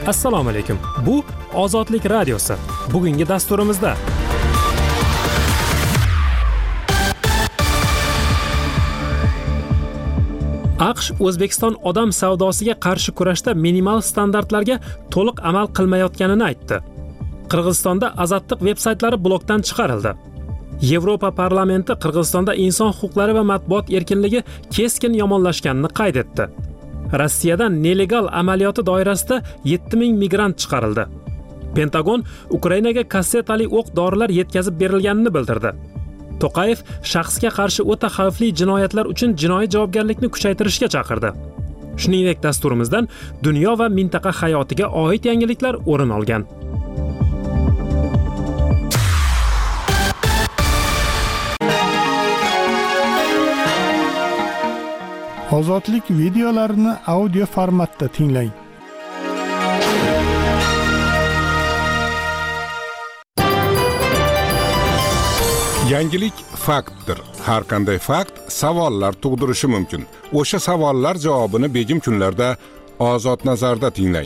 Assalomu alaykum. Bu Ozodlik radiosi. Bugungi dasturimizda AQSh O'zbekiston odam savdosiga qarshi kurashda minimal standartlarga to'liq amal qilmayotganini aytdi. Qirg'izistonda azatliq veb-saytlari blokdan chiqarildi. Yevropa parlamenti Qirg'izistonda inson huquqlari va matbuot erkinligi keskin yomonlashganini qayd etdi. Rossiyadan nelegal amaliyoti doirasida 7000 migrant chiqarildi. Pentagon Ukrainaga kassetali o'q-dorilar yetkazib berilganini bildirdi. To'qayev shaxsga qarshi o'ta xavfli jinoyatlar uchun jinoiy javobgarlikni kuchaytirishga chaqirdi. Shuningdek, dasturimizdan dunyo va mintaqa hayotiga oid yangiliklar o'rin olgan. Ozodlik videolarini audio formatda tinglang. Yangilik faktdir. Har qanday fakt savollar tug'dirishi mumkin. O'sha savollar javobini begim kunlarda Ozod nazarda tinglang.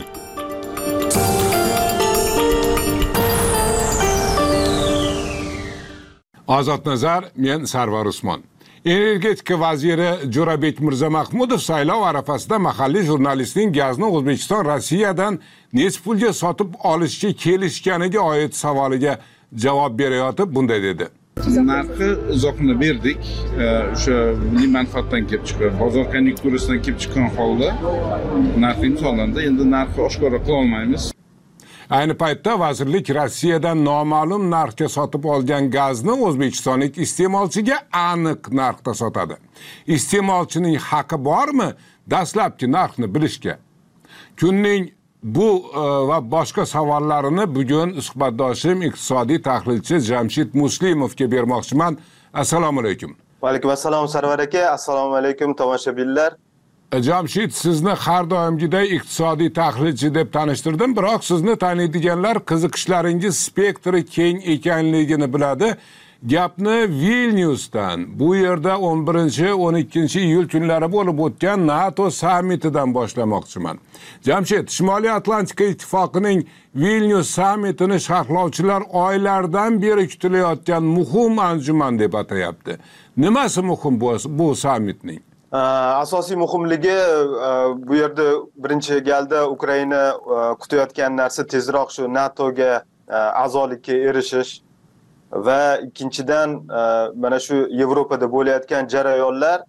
Ozod nazar, men Sarvar Usmon. Energetika vaziri Jo'rabek Mirzamahmudov saylov arafasida mahalliy jurnalistning gazni O'zbekiston Rossiyadan nechta pulga sotib olishga kelishganiga oid savoliga javob berayotib bunday dedi. Narxi izohini berdik. O'sha milliy manfaatdan kelib chiqqan, bozor konjunkturasidan kelib chiqqan holda narx imzolandi. Endi narxni oshkora qila olmaymiz. Ayni paytda vazirlik Rossiyadan noma'lum narxga sotib olgan gazni o'zbekistonlik iste'molchiga aniq narxda sotadi. Iste'molchining haqqi bormi dastlabki narxni bilishga? Kunning bu va boshqa savollarini bugun suhbatdoshim iqtisodiy tahlilchi Jamshid Muslimovga bermoqchiman. Assalomu alaykum. Va alaykum assalom Sarvar aka. Assalomu alaykum tomoshabinlar. Jamshid, sizni har doimgiday iqtisodiy tahlilchi deb tanishtirdim, biroq sizni taniydiganlar qiziqishlaringiz spektri keng ekanligini biladi. Gapni Vilniusdan, bu yerda 11-12 iyul kunlari bo'lib o'tgan NATO sammitidan boshlamoqchiman. Jamshid, Shimoliy Atlantika ittifoqining Vilnius sammitini sharhlovchilar oylardan beri kutilayotgan muhim anjuman deb atayapti. Nimasi muhim bu sammitning? Asosiy muhimligi bu yerda birinchi galda Ukraina kutayotgan narsa tezroq shu NATOga a'zolikka erishish va ikkinchidan mana shu Yevropada bo'layotgan jarayonlar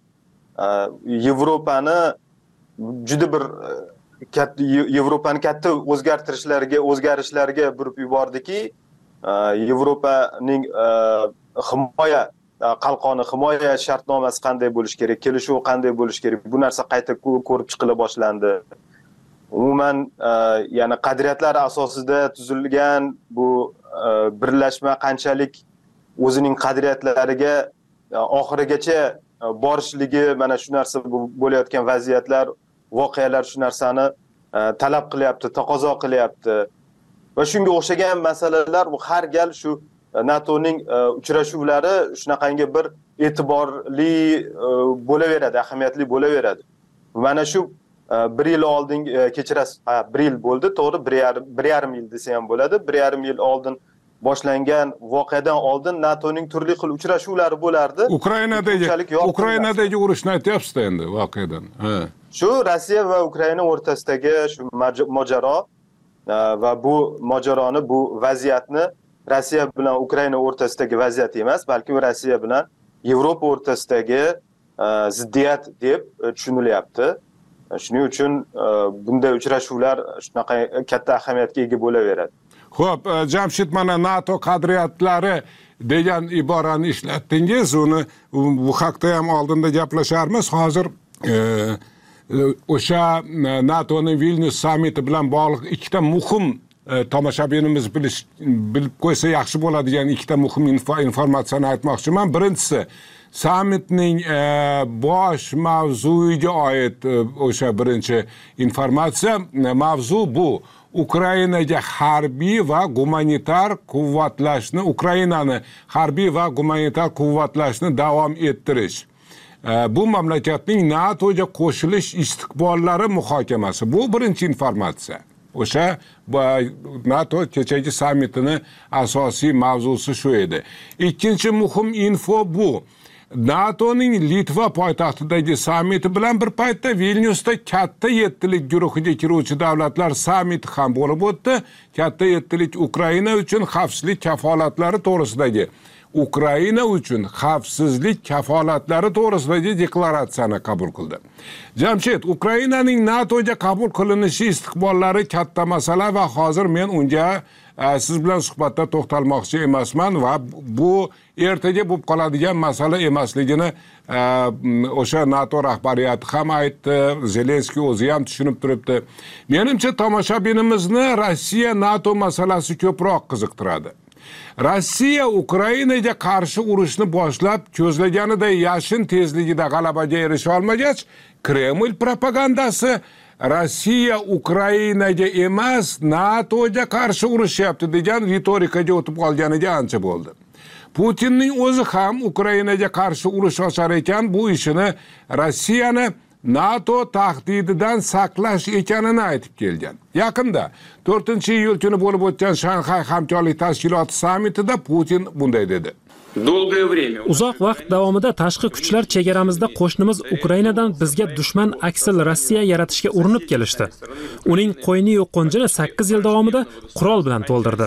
Yevropani katta o'zgarishlarga burib yubordiki, Yevropaning himoya qalqoni, himoya shartnomasi qanday bo'lish kerak, kelishuv qanday bo'lish kerak, bu narsa qayta ko'rib chiqila boshlandi. Umuman, ya'ni qadriyatlar asosida tuzilgan bu birlashma qanchalik o'zining qadriyatlariga oxirigacha borishligi, mana shu narsa bo'layotgan vaziyatlar, voqealar shu narsani talab qilyapti, taqozo qilyapti. Va shunga o'xshagan masalalar bu har gal shu NATOning uchrashuvlari shunaqangi bir e'tiborli bo'laveradi, ahamiyatli bo'laveradi. Mana shu 1 yil oldin kechirasiz, 1 yil bo'ldi, to'g'ri, 1,5 yil desa ham bo'ladi. 1,5 yil oldin boshlangan voqeadan oldin NATOning turli xil uchrashuvlari bo'lardi. Ukrainadagi urushni aytyapsiz endi voqeadan. Shu Rossiya va Ukraina o'rtasidagi shu mojaro va bu mojaroni, bu vaziyatni Rossiya bilan Ukraina o'rtasidagi vaziyat emas, balki Rossiya bilan Yevropa o'rtasidagi ziddiyat deb tushunilyapti. Shuning uchun bunday uchrashuvlar shunaqa katta ahamiyatga ega bo'laveradi. Xo'p, Jamshid, mana NATO qadriyatlari degan iborani ishlatdingiz, uni bu haqda ham oldinda gaplasharmiz. Hozir o'sha NATOning Vilnius sammiti bilan bog'liq ikkita muhim tomoshabinimiz bilib qo'ysa yaxshi bo'ladigan ikkita muhim informatsiyani aytmoqchiman. Birinchisi, sammitning bosh mavzuiga oid o'sha birinchi informatsiya. Mavzu bu Ukrainaga harbiy va gumanitar quvvatlashni, Ukrainani harbiy va gumanitar quvvatlashni davom ettirish. Bu mamlakatning NATOga qo'shilish istiqbollari muhokamasi. Bu birinchi informatsiya. O'sha NATO kechagi sammitini asosiy mavzusi shu edi. Ikkinchi muhim info bu. NATOning Litva poytaxtidagi sammiti bilan bir paytda Vilnyusda katta yettilik guruhiga kiruvchi davlatlar sammiti ham bo'lib o'tdi. Katta yettilik Ukraina uchun xavfsizlik kafolatlari to'g'risidagi Ukraina uchun xavfsizlik kafolatlari to'g'risidagi deklaratsiyani qabul qildi. Jamshid, Ukrainaning NATOga qabul qilinishi istiqbollari katta masala va hozir men unga siz bilan suhbatda to'xtalmoqchi emasman va bu ertaga bo'lib qoladigan masala emasligini o'sha NATO rahbariyati ham aytdi, Zelenskiy o'zi ham tushunib turibdi. Menimcha tomoshabinimizni Rossiya NATO masalasi ko'proq qiziqtiradi. Rossiya Ukrainaga qarshi urushni boshlab ko'zlaganiday yashin tezligida g'alabaga erisha olmagach, Kreml propagandasi Rossiya Ukrainaga emas, NATOga qarshi urushyapti degan ritorikaga o'tib qolganiga ancha bo'ldi. Putinning o'zi ham Ukrainaga qarshi urush ochar ekan, bu ishini Rossiyani NATO tahdididan saqlash ekanini aytib kelgan. Yaqinda 4-iyul kuni bo'lib o'tgan Shanxay hamkorlik tashkiloti sammitida Putin bunday dedi. Uzoq vaqt davomida tashqi kuchlar chegaramizda qo'shnimiz Ukrainadan bizga dushman aksil Rossiya yaratishga urinib kelishdi. Uning qo'yni-yu qo'njini 8 yil davomida qurol bilan to'ldirdi.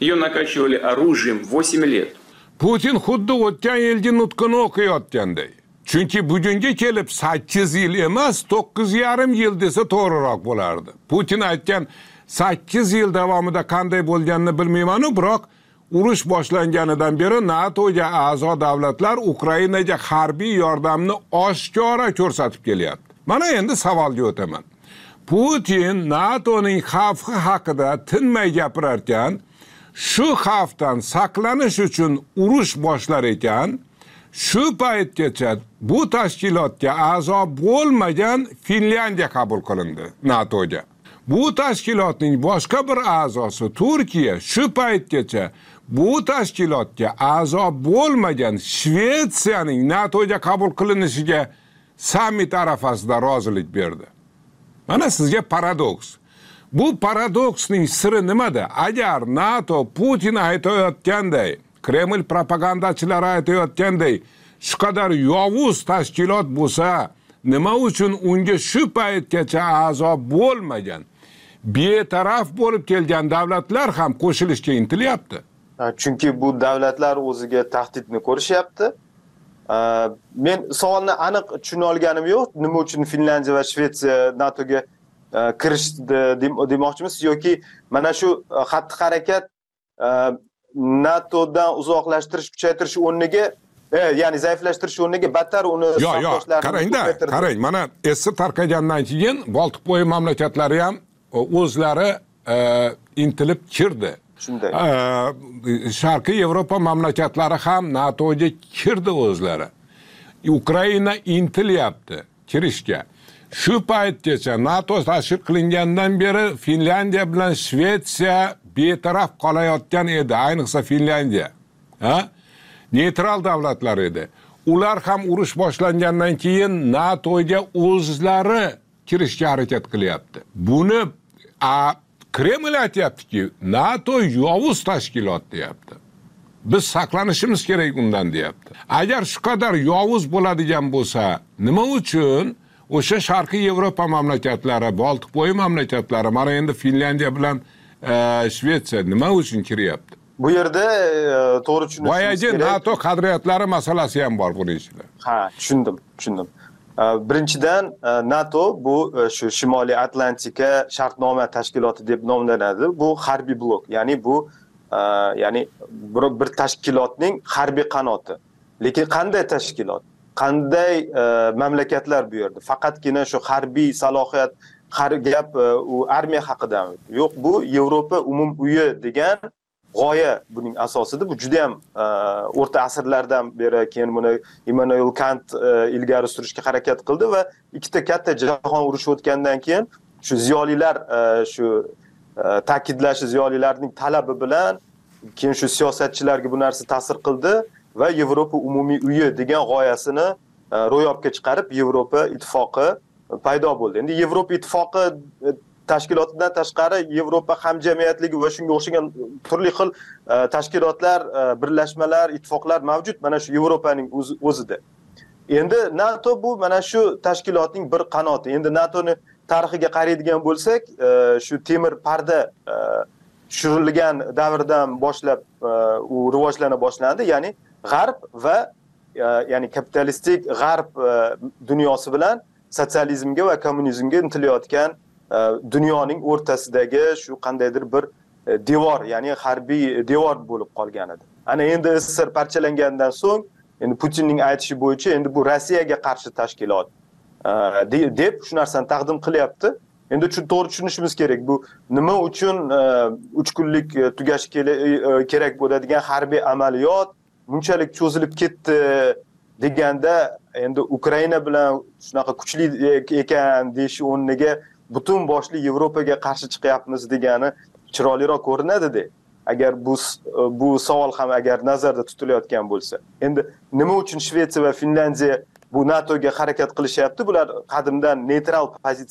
Putin xuddi o'tgan yilgi nutqini o'qiyotganday. Chunki bugunga kelib 8 yil emas, 9,5 yil desa to'g'riroq bo'lardi. Putin aytgan 8 yil davomida qanday bo'lganini bilmayman, biroq urush boshlanganidan beri NATOga a'zo davlatlar Ukrainaga harbiy yordamni oshkora ko'rsatib kelyapti. Mana endi savolga o'taman. Putin NATOning xavfi haqida tinmay gapirar ekan, shu xavfdan saqlanish uchun urush boshlar ekan, shu paytgacha bu tashkilotga a'zo bo'lmagan Finlyandiya qabul qilindi NATOga. Bu tashkilotning boshqa bir a'zosi Turkiya shu paytgacha bu tashkilotga a'zo bo'lmagan Shvetsiyaning NATOga qabul qilinishiga sammit arafasida rozilik berdi. Mana sizga paradoks. Bu paradoksning siri nimada? Agar NATO Putin aytayotganday, Kreml propagandachilari aytayotganday shu qadar yovuz tashkilot bo'lsa, nima uchun unga shu paytgacha a'zo bo'lmagan, betaraf bo'lib kelgan davlatlar ham qo'shilishga intilyapti? Chunki bu davlatlar o'ziga tahdidni ko'rishyapti. Men savolni aniq tushuna olganim yo'q. Nima uchun Finlyandiya va Shvetsiya NATOga kirishdi demoqchimiz yoki mana shu xatti-harakat NATOdan uzoqlashtirish, kuchaytirish o'rniga, ya'ni zaiflashtirish o'rniga battar uni qarang, mana essi tarqagandan keyin Boltiqbo'yi mamlakatlari ham o'zlari intilib kirdi. Shunday. Sharqiy Yevropa mamlakatlari ham NATOga kirdi o'zlari. Ukraina intilyapti kirishga. Shu paytgacha NATO tashkil qilingandan beri Finlyandiya bilan Shvetsiya betaraf qolayotgan edi, ayniqsa Finlyandiya. Neytral davlatlar edi. Ular ham urush boshlangandan keyin NATOga o'zlari kirishga harakat qilyapti. Buni Kreml aytayaptiki, NATO yovuz tashkilot deyapti. Biz saqlanishimiz kerak undan deyapti. Agar shu qadar yovuz bo'ladigan bo'lsa, nima uchun o'sha Sharqiy Yevropa mamlakatlari, Boltiqbo'yi mamlakatlari, mana endi Finlyandiya bilan Shvetsiya nima uchun kiryapti? Bu yerda to'g'ri tushunishimiz kerak. Boyagi NATO qadriyatlari masalasi ham bor buning ichida. Ha, tushundim. Birinchidan NATO bu shu Shimoliy Atlantika shartnoma tashkiloti deb nomlanadi. Bu harbiy blok, ya'ni bu bir tashkilotning harbiy qanoti. Lekin qanday tashkilot? Qanday mamlakatlar bu yerda? Faqatgina shu harbiy salohiyat, gap u armiya haqidami? Yo'q, bu Yevropa umumiy degan g'oya buning asosida. Bu juda ham o'rta asrlardan beri keyin buni Immanuel Kant ilgari surishga harakat qildi va ikkita katta jahon urushi o'tgandan keyin shu ziyolilar shu ta'kidlash ziyolilarning talabi bilan keyin shu siyosatchilarga bu narsa ta'sir qildi va Yevropa umumiy uyi degan g'oyasini ro'yobga chiqarib Yevropa ittifoqi paydo bo'ldi. Endi Yevropa ittifoqi tashkilotidan tashqari Yevropa hamjamiyatligi va shunga o'xshagan turli xil tashkilotlar, birlashmalar, ittifoqlar mavjud mana shu Yevropaning o'zida. Endi NATO bu mana shu tashkilotning bir qanoti. Endi NATOni tarixiga qaraydigan bo'lsak, shu temir parda tushirilgan davrdan boshlab u rivojlana boshlandi, ya'ni G'arb va ya'ni kapitalistik G'arb dunyosi bilan sotsializmga va kommunizmga intilayotgan dunyoning o'rtasidagi shu qandaydir bir devor, ya'ni harbiy devor bo'lib qolgan edi. Ana endi SSR parchalangandan so'ng, endi Putinning aytishi bo'yicha endi bu Rossiyaga qarshi tashkilot deb shu narsani taqdim qilyapti. Endi to'g'ri tushunishimiz kerak. Bu nima uchun 3 kunlik tugashi kerak bo'ladigan harbiy amaliyot bunchalik cho'zilib ketdi deganda, endi Ukraina bilan shunaqa kuchli ekan deyish o'rniga butun boshli Yevropaga qarshi chiqyapmiz degani chiroyliroq ko'rinadi-da. Agar bu savol ham agar nazarda tutilayotgan bo'lsa. Endi nima uchun Shvetsiya va Finlandiya bu NATOga harakat qilishyapti? Bular qadimdan neytral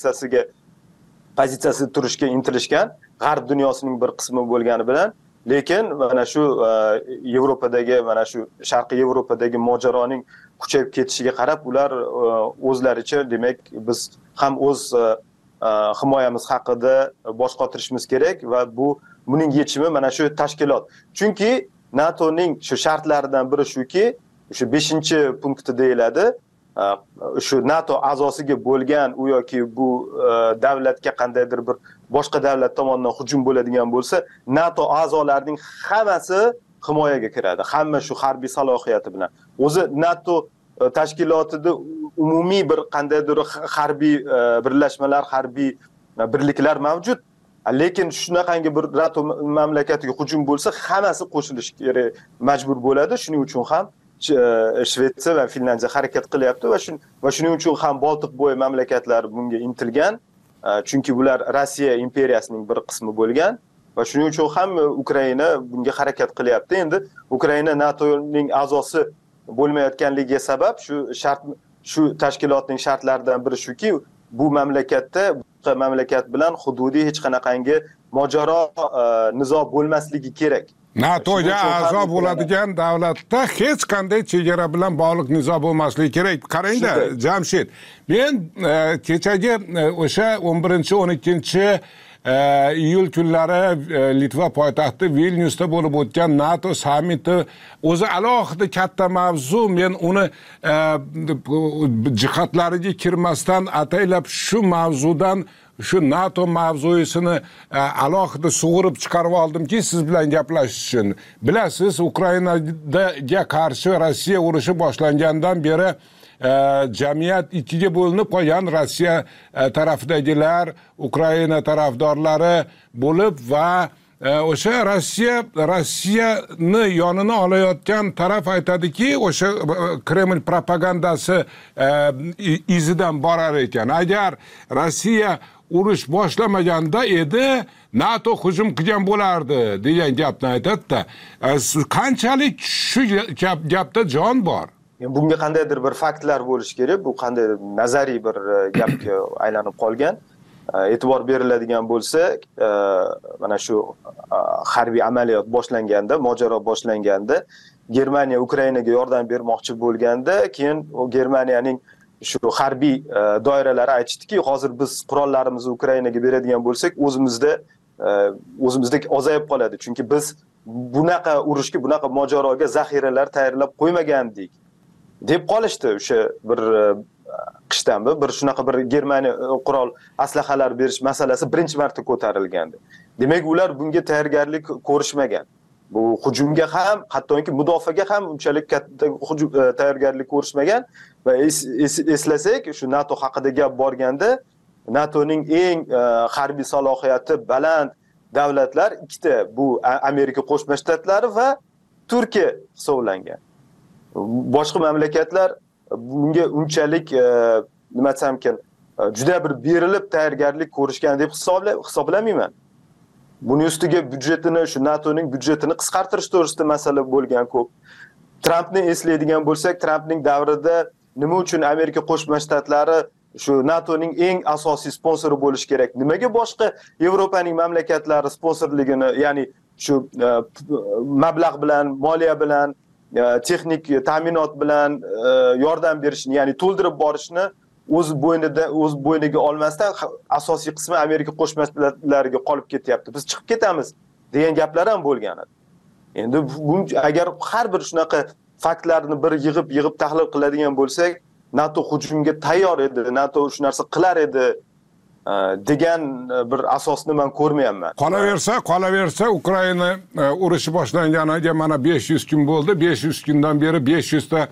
pozitsiyasida turishga intilishgan, G'arb dunyosining bir qismi bo'lgani bilan, lekin mana shu Yevropadagi, mana shu Sharqiy Yevropadagi mojaroning kuchayib ketishiga qarab, ular o'zlaricha, demak, biz ham o'z himoyamiz haqida bosh qotirishimiz kerak va buning yechimi mana shu tashkilot. Chunki NATOning shu shartlaridan biri shuki, shu 5-punkti deyiladi. Shu NATO a'zosiga bo'lgan u yoki bu davlatga qandaydir bir boshqa davlat tomonidan hujum bo'ladigan bo'lsa, NATO a'zolarining hammasi himoyaga kiradi. Hamma shu harbiy salohiyati bilan. O'zi NATO tashkilotida umumiy bir qandaydir harbiy birlashmalar, harbiy birliklar mavjud. Lekin shunaqangi bir NATO mamlakatiga hujum bo'lsa, hammasi qo'shilish kerak, majbur bo'ladi. Shuning uchun ham Shvetsiya va Finlandiya harakat qilyapti va shuning uchun ham Boltiq bo'yi mamlakatlari bunga intilgan. Chunki bular Rossiya imperiyasining bir qismi bo'lgan va shuning uchun ham Ukraina bunga harakat qilyapti. Endi Ukraina NATOning a'zosi bo'lmayotganligiga sabab shu tashkilotning shartlaridan biri shuki, bu mamlakatda boshqa mamlakat bilan hududiy hech qanaqangi mojaro, nizo bo'lmasligi kerak. NATOga a'zo bo'ladigan davlatda hech qanday chegara bilan bog'liq nizo bo'lmasligi kerak. Qarangda, Jamshid, men kechagi o'sha 11-12 iyul kunlari Litva poytaxti Vilnyusda bo'lib o'tgan NATO sammiti o'zi alohida katta mavzu. Men uni jihatlariga kirmasdan ataylab shu mavzudan, shu NATO mavzusini alohida sug'urib chiqarib oldimki, siz bilan gaplashish uchun. Bilasiz, Ukrainaga qarshi Rossiya urushi boshlangandan beri jamiyat ikkiga bo'linib qolgan. Rossiya tarafidagilar, Ukraina tarafdorlari bo'lib va o'sha Rossiyani yonini olayotgan taraf aytadiki, o'sha Kreml propagandasi izidan borar ekan. Agar Rossiya urush boshlamaganda edi, NATO hujum qilgan bo'lardi degan gapni aytadi-da. Qanchalik shu gapda jon bor? Bunga qandaydir bir faktlar bo'lishi kerak. Bu qanday nazariy bir gapga aylanib qolgan. E'tibor beriladigan bo'lsa, mana shu harbiy amaliyot boshlanganda, mojaro boshlanganda, Germaniya Ukrainaga yordam bermoqchi bo'lganda, keyin o Germaniyaning shu harbiy doiralari aytishdiki, hozir biz qurollarimizni Ukrainaga beradigan bo'lsak, o'zimizda ozayib qoladi. Chunki biz bunaqa urushga, bunaqa mojaroga zaxiralar tayyorlab qo'ymagandik deb qolishdi. O'sha bir qishdanmi bir shunaqa bir Germaniya qurol aslahalar berish masalasi birinchi marta ko'tarilgandi. Demak, ular bunga tayyorgarlik ko'rishmagan. Bu hujumga ham, hattoki mudofaaga ham unchalik katta tayyorgarlik ko'rishmagan va eslasak, shu NATO haqida gap borganda, NATOning eng harbiy salohiyati baland davlatlar ikkita, bu Amerika Qo'shma Shtatlari va Turkiya hisoblangan. Boshqa mamlakatlar bunga unchalik nima desam ekan, juda bir berilib tayyorgarlik ko'rishgan deb hisoblamayman. Buning ustiga byudjetini, shu NATOning byudjetini qisqartirish to'g'risida masala bo'lgan ko'p. Trampni eslaydigan bo'lsak, Trampning davrida nima uchun Amerika Qo'shma Shtatlari shu NATOning eng asosiy sponsori bo'lish kerak. Nimaga boshqa Yevropaning mamlakatlari sponsorligini, ya'ni shu mablag' bilan, moliya bilan, texnik ta'minot bilan yordam berishni, ya'ni to'ldirib borishni o'z bo'yniga olmasdan asosiy qismi Amerika Qo'shma Shtatlariga qolib ketyapti. Biz chiqib ketamiz degan gaplar ham bo'lgan edi. Endi agar har bir shunaqa faktlarni bir yig'ib tahlil qiladigan bo'lsak, NATO hujumga tayyor edi, NATO shu narsa qilar edi degan bir asosni men ko'rmayapman. Qolaversa Ukraina urushi boshlanganiga mana 500 kun bo'ldi. 500 kundan beri 500 ta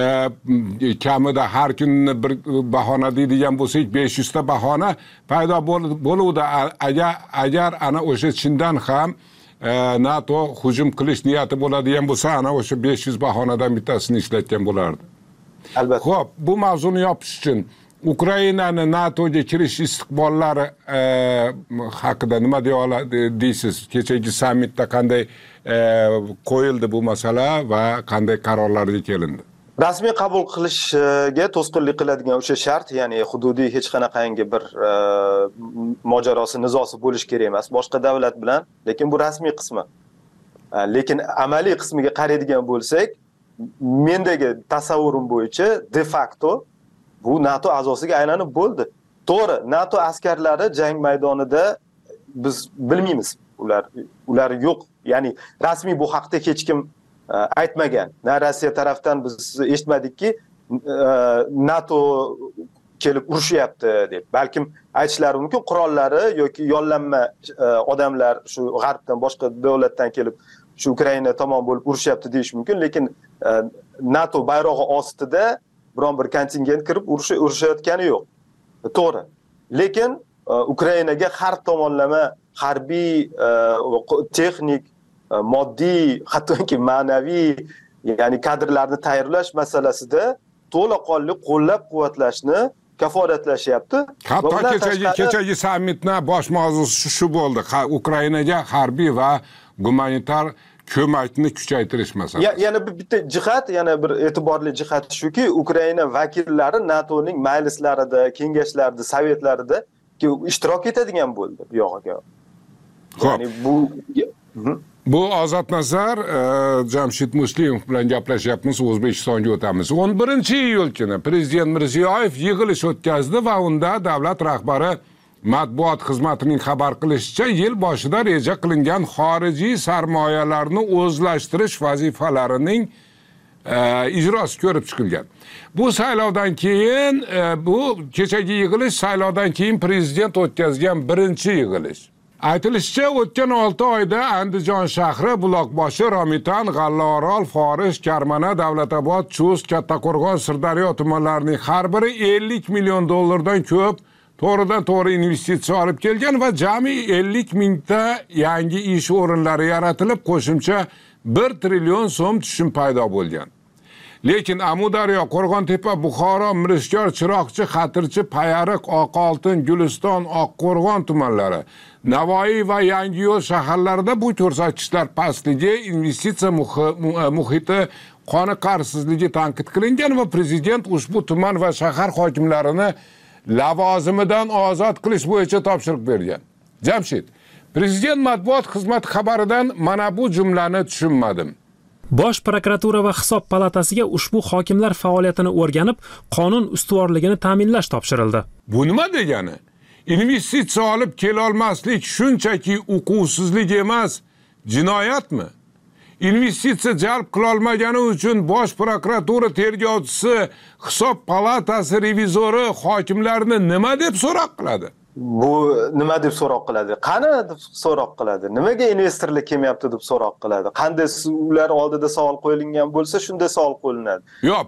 kamida har kunni bir bahona deydigan bo'lsak 500 ta bahona paydo bo'luvdi. Agar ana o'sha chindan ham NATO hujum qilish niyati bo'ladigan bo'lsa, ana o'sha 500 bahonadan bittasini ishlatgan bo'lardi. Albatta. Xo'p, bu mavzuni yopish uchun Ukrainani NATOga kirish istiqbollari haqida nima deysiz? Kechagi sammitda qanday qo'yildi bu masala va qanday qarorlarga kelindi? Rasmiy qabul qilishga to'sqinlik qiladigan o'sha shart, ya'ni hududiy hech qanaqangi bir mojarosi, nizosi bo'lish kerak emas boshqa davlat bilan, lekin bu rasmiy qismi. Lekin amaliy qismiga qaraydigan bo'lsak, mendagi tasavvurim bo'yicha de facto bu NATO a'zosiga aylanib bo'ldi. To'g'ri, NATO askarlari jang maydonida biz bilmaymiz. Ular yo'q. Ya'ni rasmiy bu haqda hech kim aytmagan. Na Rossiya tarafdan biz eshitmadikki, NATO kelib urushyapti deb. Balkim aytishlari mumkin, qurollari yoki yollanma odamlar shu g'arbdan, boshqa davlatdan kelib shu Ukraina tomon bo'lib urushyapti deyish mumkin, lekin NATO bayrog'i ostida biron bir kontingent kirib urushayotgani yo'q. To'g'ri. Lekin Ukrainaga har tomonlama harbiy, texnik, moddiy, hattoki ma'naviy, ya'ni kadrlarni tayyorlash masalasida to'laqonli qo'llab-quvvatlashni kafolatlashyapti. Hatto kechagi sammitning bosh mavzusi shu bo'ldi. Ukrainaga harbiy va gumanitar ko'makni kuchaytirish masalasi. Yana bitta jihat, yana bir e'tiborli jihat shuki, Ukraina vakillari NATOning majlislarida, kengashlarida, sovetlarida ishtirok etadigan bo'ldi bu yog'iga. Ya'ni bu Ozodnazar Jamshid Muslimov bilan gaplashyapmiz, O'zbekistonga o'tamiz. 11-iyul kuni Prezident Mirziyoyev yig'ilish o'tkazdi va unda davlat rahbari matbuot xizmatining xabar qilishicha, yil boshida reja qilingan xorijiy sarmoyalarni o'zlashtirish vazifalarining ijrosi ko'rib chiqilgan. Bu saylovdan keyin, bu kechagi yig'ilish saylovdan keyin prezident o'tkazgan birinchi yig'ilish. Aytilishicha, o'tgan 6 oyda Andijon shahri, Buloqboshi, Romitan, G'allaorol, Forish, Karmana, Davlatobod, Chust, Kattaqo'rg'on, Sirdaryo tumanlarining har biri 50 million dollardan ko'p to'g'ridan to'g'ri investitsiya olib kelgan va jami 50 mingta yangi ish o'rinlari yaratilib, qo'shimcha 1 trillion so'm tushum paydo bo'lgan. Lekin Amudaryo, Qo'rg'ontepa, Buxoro, Mirishkor, Chiroqchi, Xatirchi, Payariq, Oqoltin, Guliston, Oqqo'rg'on tumanlari, Navoiy va Yangiyo'l shaharlarida bu ko'rsatkichlar pastligi, investitsiya muhiti qoniqarsizligi tanqid qilingan va prezident ushbu tuman va shahar hokimlarini lavozimidan ozod qilish bo'yicha topshiriq bergan. Jamshid, prezident matbuot xizmati xabaridan mana bu jumlani tushunmadim. Bosh prokuratura va hisob palatasiga ushbu hokimlar faoliyatini o'rganib, qonun ustuvorligini ta'minlash topshirildi. Bu nima degani? Investitsiya olib kela olmaslik shunchaki uquvsizlik emas, jinoyatmi? Investitsiya jalb qila olmagani uchun bosh prokuratura tergovchisi, hisob palatasi revizori hokimlarni nima deb so'roq qiladi? Bu nima deb so'roq qiladi? Qani deb so'roq qiladi? Nimaga investorlar kelmayapti deb so'roq qiladi? Qanday ular oldida savol qo'yilgan bo'lsa, shunday savol qo'yiladi. Yo'q,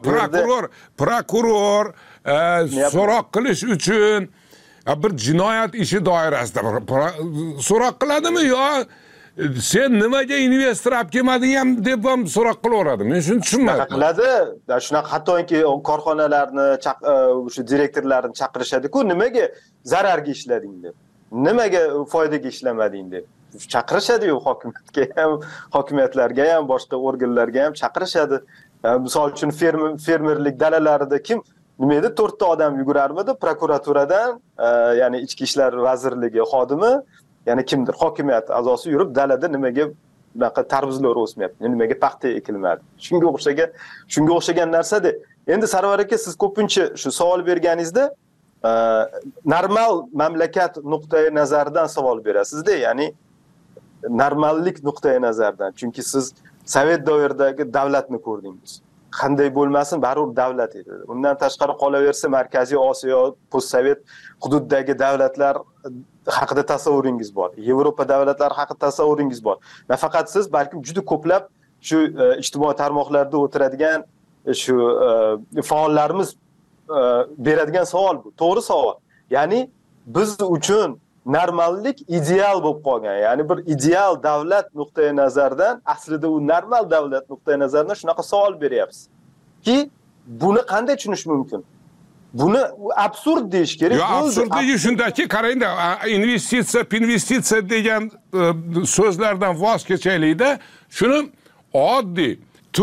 prokuror so'roq qilish uchun bir jinoyat ishi doirasida so'roq qiladimi yo sen nimaga investor olib kelmading deb ham so'roq qilaveradi? Men shuni tushunmadim. Qiladi. Shunaqa hattoki korxonalarni, o'sha direktorlarni chaqirishadi-ku, nimaga zararga ishlading deb. Nimaga foydaga ishlamading deb. Chaqirishadi-yu hokimiyatga ham, hokimiyatlarga ham, boshqa organlarga ham chaqirishadi. Misol uchun fermerlik dalalarida kim nima edi 4 ta odam yugurarmidi prokuraturadan, ya'ni Ichki ishlar vazirligi xodimi, ya'ni kimdir hokimiyat a'zosi yurib dalada nimaga bunaqa tarvuzlar o'smayapti, nimaga paxta ekilmadi. Shunga o'xshagan narsada. Endi Sarvar aka, siz ko'pincha shu savol berganingizda normal mamlakat nuqtai nazaridan savol berasiz-da, ya'ni normallik nuqtai nazaridan. Chunki siz Sovet davridagi davlatni ko'rdingiz. Qanday bo'lmasin, baribir davlat edi. Undan tashqari qolaversa, Markaziy Osiyo, postsovet hududdagi davlatlar haqida tasavvuringiz bor. Yevropa davlatlari haqida tasavvuringiz bor. Nafaqat siz, balkim juda ko'plab shu ijtimoiy tarmoqlarda o'tiradigan shu faollarimiz beradigan savol bu. To'g'ri savol. Ya'ni biz uchun normallik ideal bo'lib qolgan. Ya'ni bir ideal davlat nuqtai nazaridan, aslida u normal davlat nuqtai nazaridan shunaqa savol beryapsiz. Ki buni qanday tushunish mumkin? Buni absurd deyish kerak. Yo, absurdligi shundaki, qarangda, investitsiya degan so'zlardan voz kechaylikda, shuni oddiy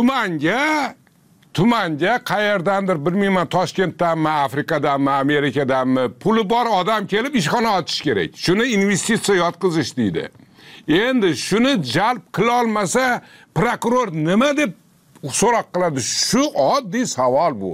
tumanga qayerdandir bilmayman, Toshkentdanmi, Afrikadanmi, Amerikadanmi puli bor odam kelib ishxona ochish kerak. Shuni investitsiya yotqizish deydi. Endi shuni jalb qila olmasa prokuror nima deb so'roq qiladi? Shu oddiy savol bu.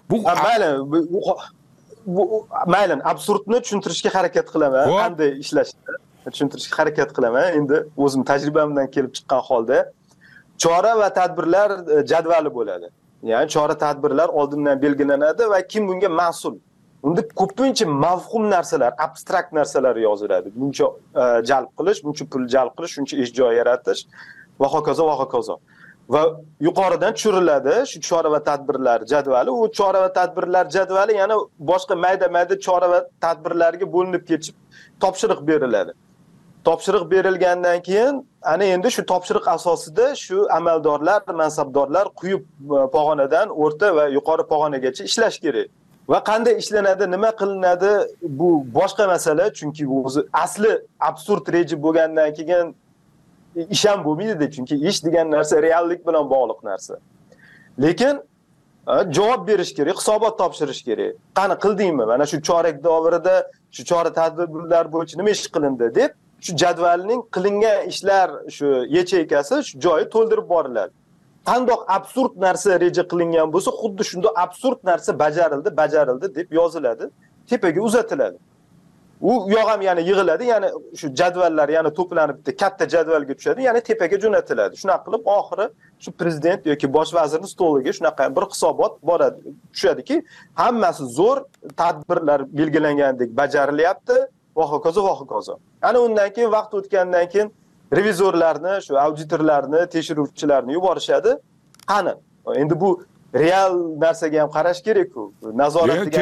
Mayli, absurdni tushuntirishga harakat qilaman, qanday ishlashini tushuntirishga harakat qilaman. Endi o'zim tajribamdan kelib chiqqan holda chora va tadbirlar jadvali bo'ladi. Ya'ni chora-tadbirlar oldindan belgilanadi va kim bunga mas'ul. Unda ko'pincha mavhum narsalar, abstrakt narsalar yoziladi. Buncha jalb qilish, buncha pul jalb qilish, shuncha ish joyi yaratish va hokazo va hokazo. Va yuqoridan tushiriladi shu chora va tadbirlar jadvali. U chora va tadbirlar jadvali yana boshqa mayda-mayda chora va tadbirlarga bo'linib ketib topshiriq beriladi. Topshiriq berilgandan keyin ana endi shu topshiriq asosida shu amaldorlar, mansabdorlar quyi pog'onadan o'rta va yuqori pog'onagacha ishlash kerak. Va qanday ishlanadi, nima qilinadi, bu boshqa masala, chunki bu o'zi asli absurd reja bo'lgandan keyin ish ham bo'lmaydi, chunki ish degan narsa reallik bilan bog'liq narsa. Lekin javob berish kerak, hisobot topshirish kerak. Qani qildingmi? Mana shu chorak davrida shu chora tadbirlar bo'yicha nima ish qilindi deb shu jadvalning qilingan ishlar shu yacheykasi shu joyi to'ldirib boriladi. Qandoq absurd narsa reja qilingan bo'lsa, xuddi shunda absurd narsa bajarildi deb yoziladi, tepaga uzatiladi. U yo'q ham yana yig'iladi, yana shu jadvallar yana to'planib bitta katta jadvalga tushadi, yana tepaga jo'natiladi. Shunaqa qilib oxiri shu prezident yoki bosh vazirning stoliga shunaqa bir hisobot boradi, tushadiki, hammasi zo'r, tadbirlar belgilangandek bajarilyapti. Va hokazo. Ana undan keyin vaqt o'tgandan keyin revizorlarni, shu auditorlarni, tekshiruvchilarni yuborishadi. Qani, endi bu real narsaga ham qarash kerak-ku. Nazorat degan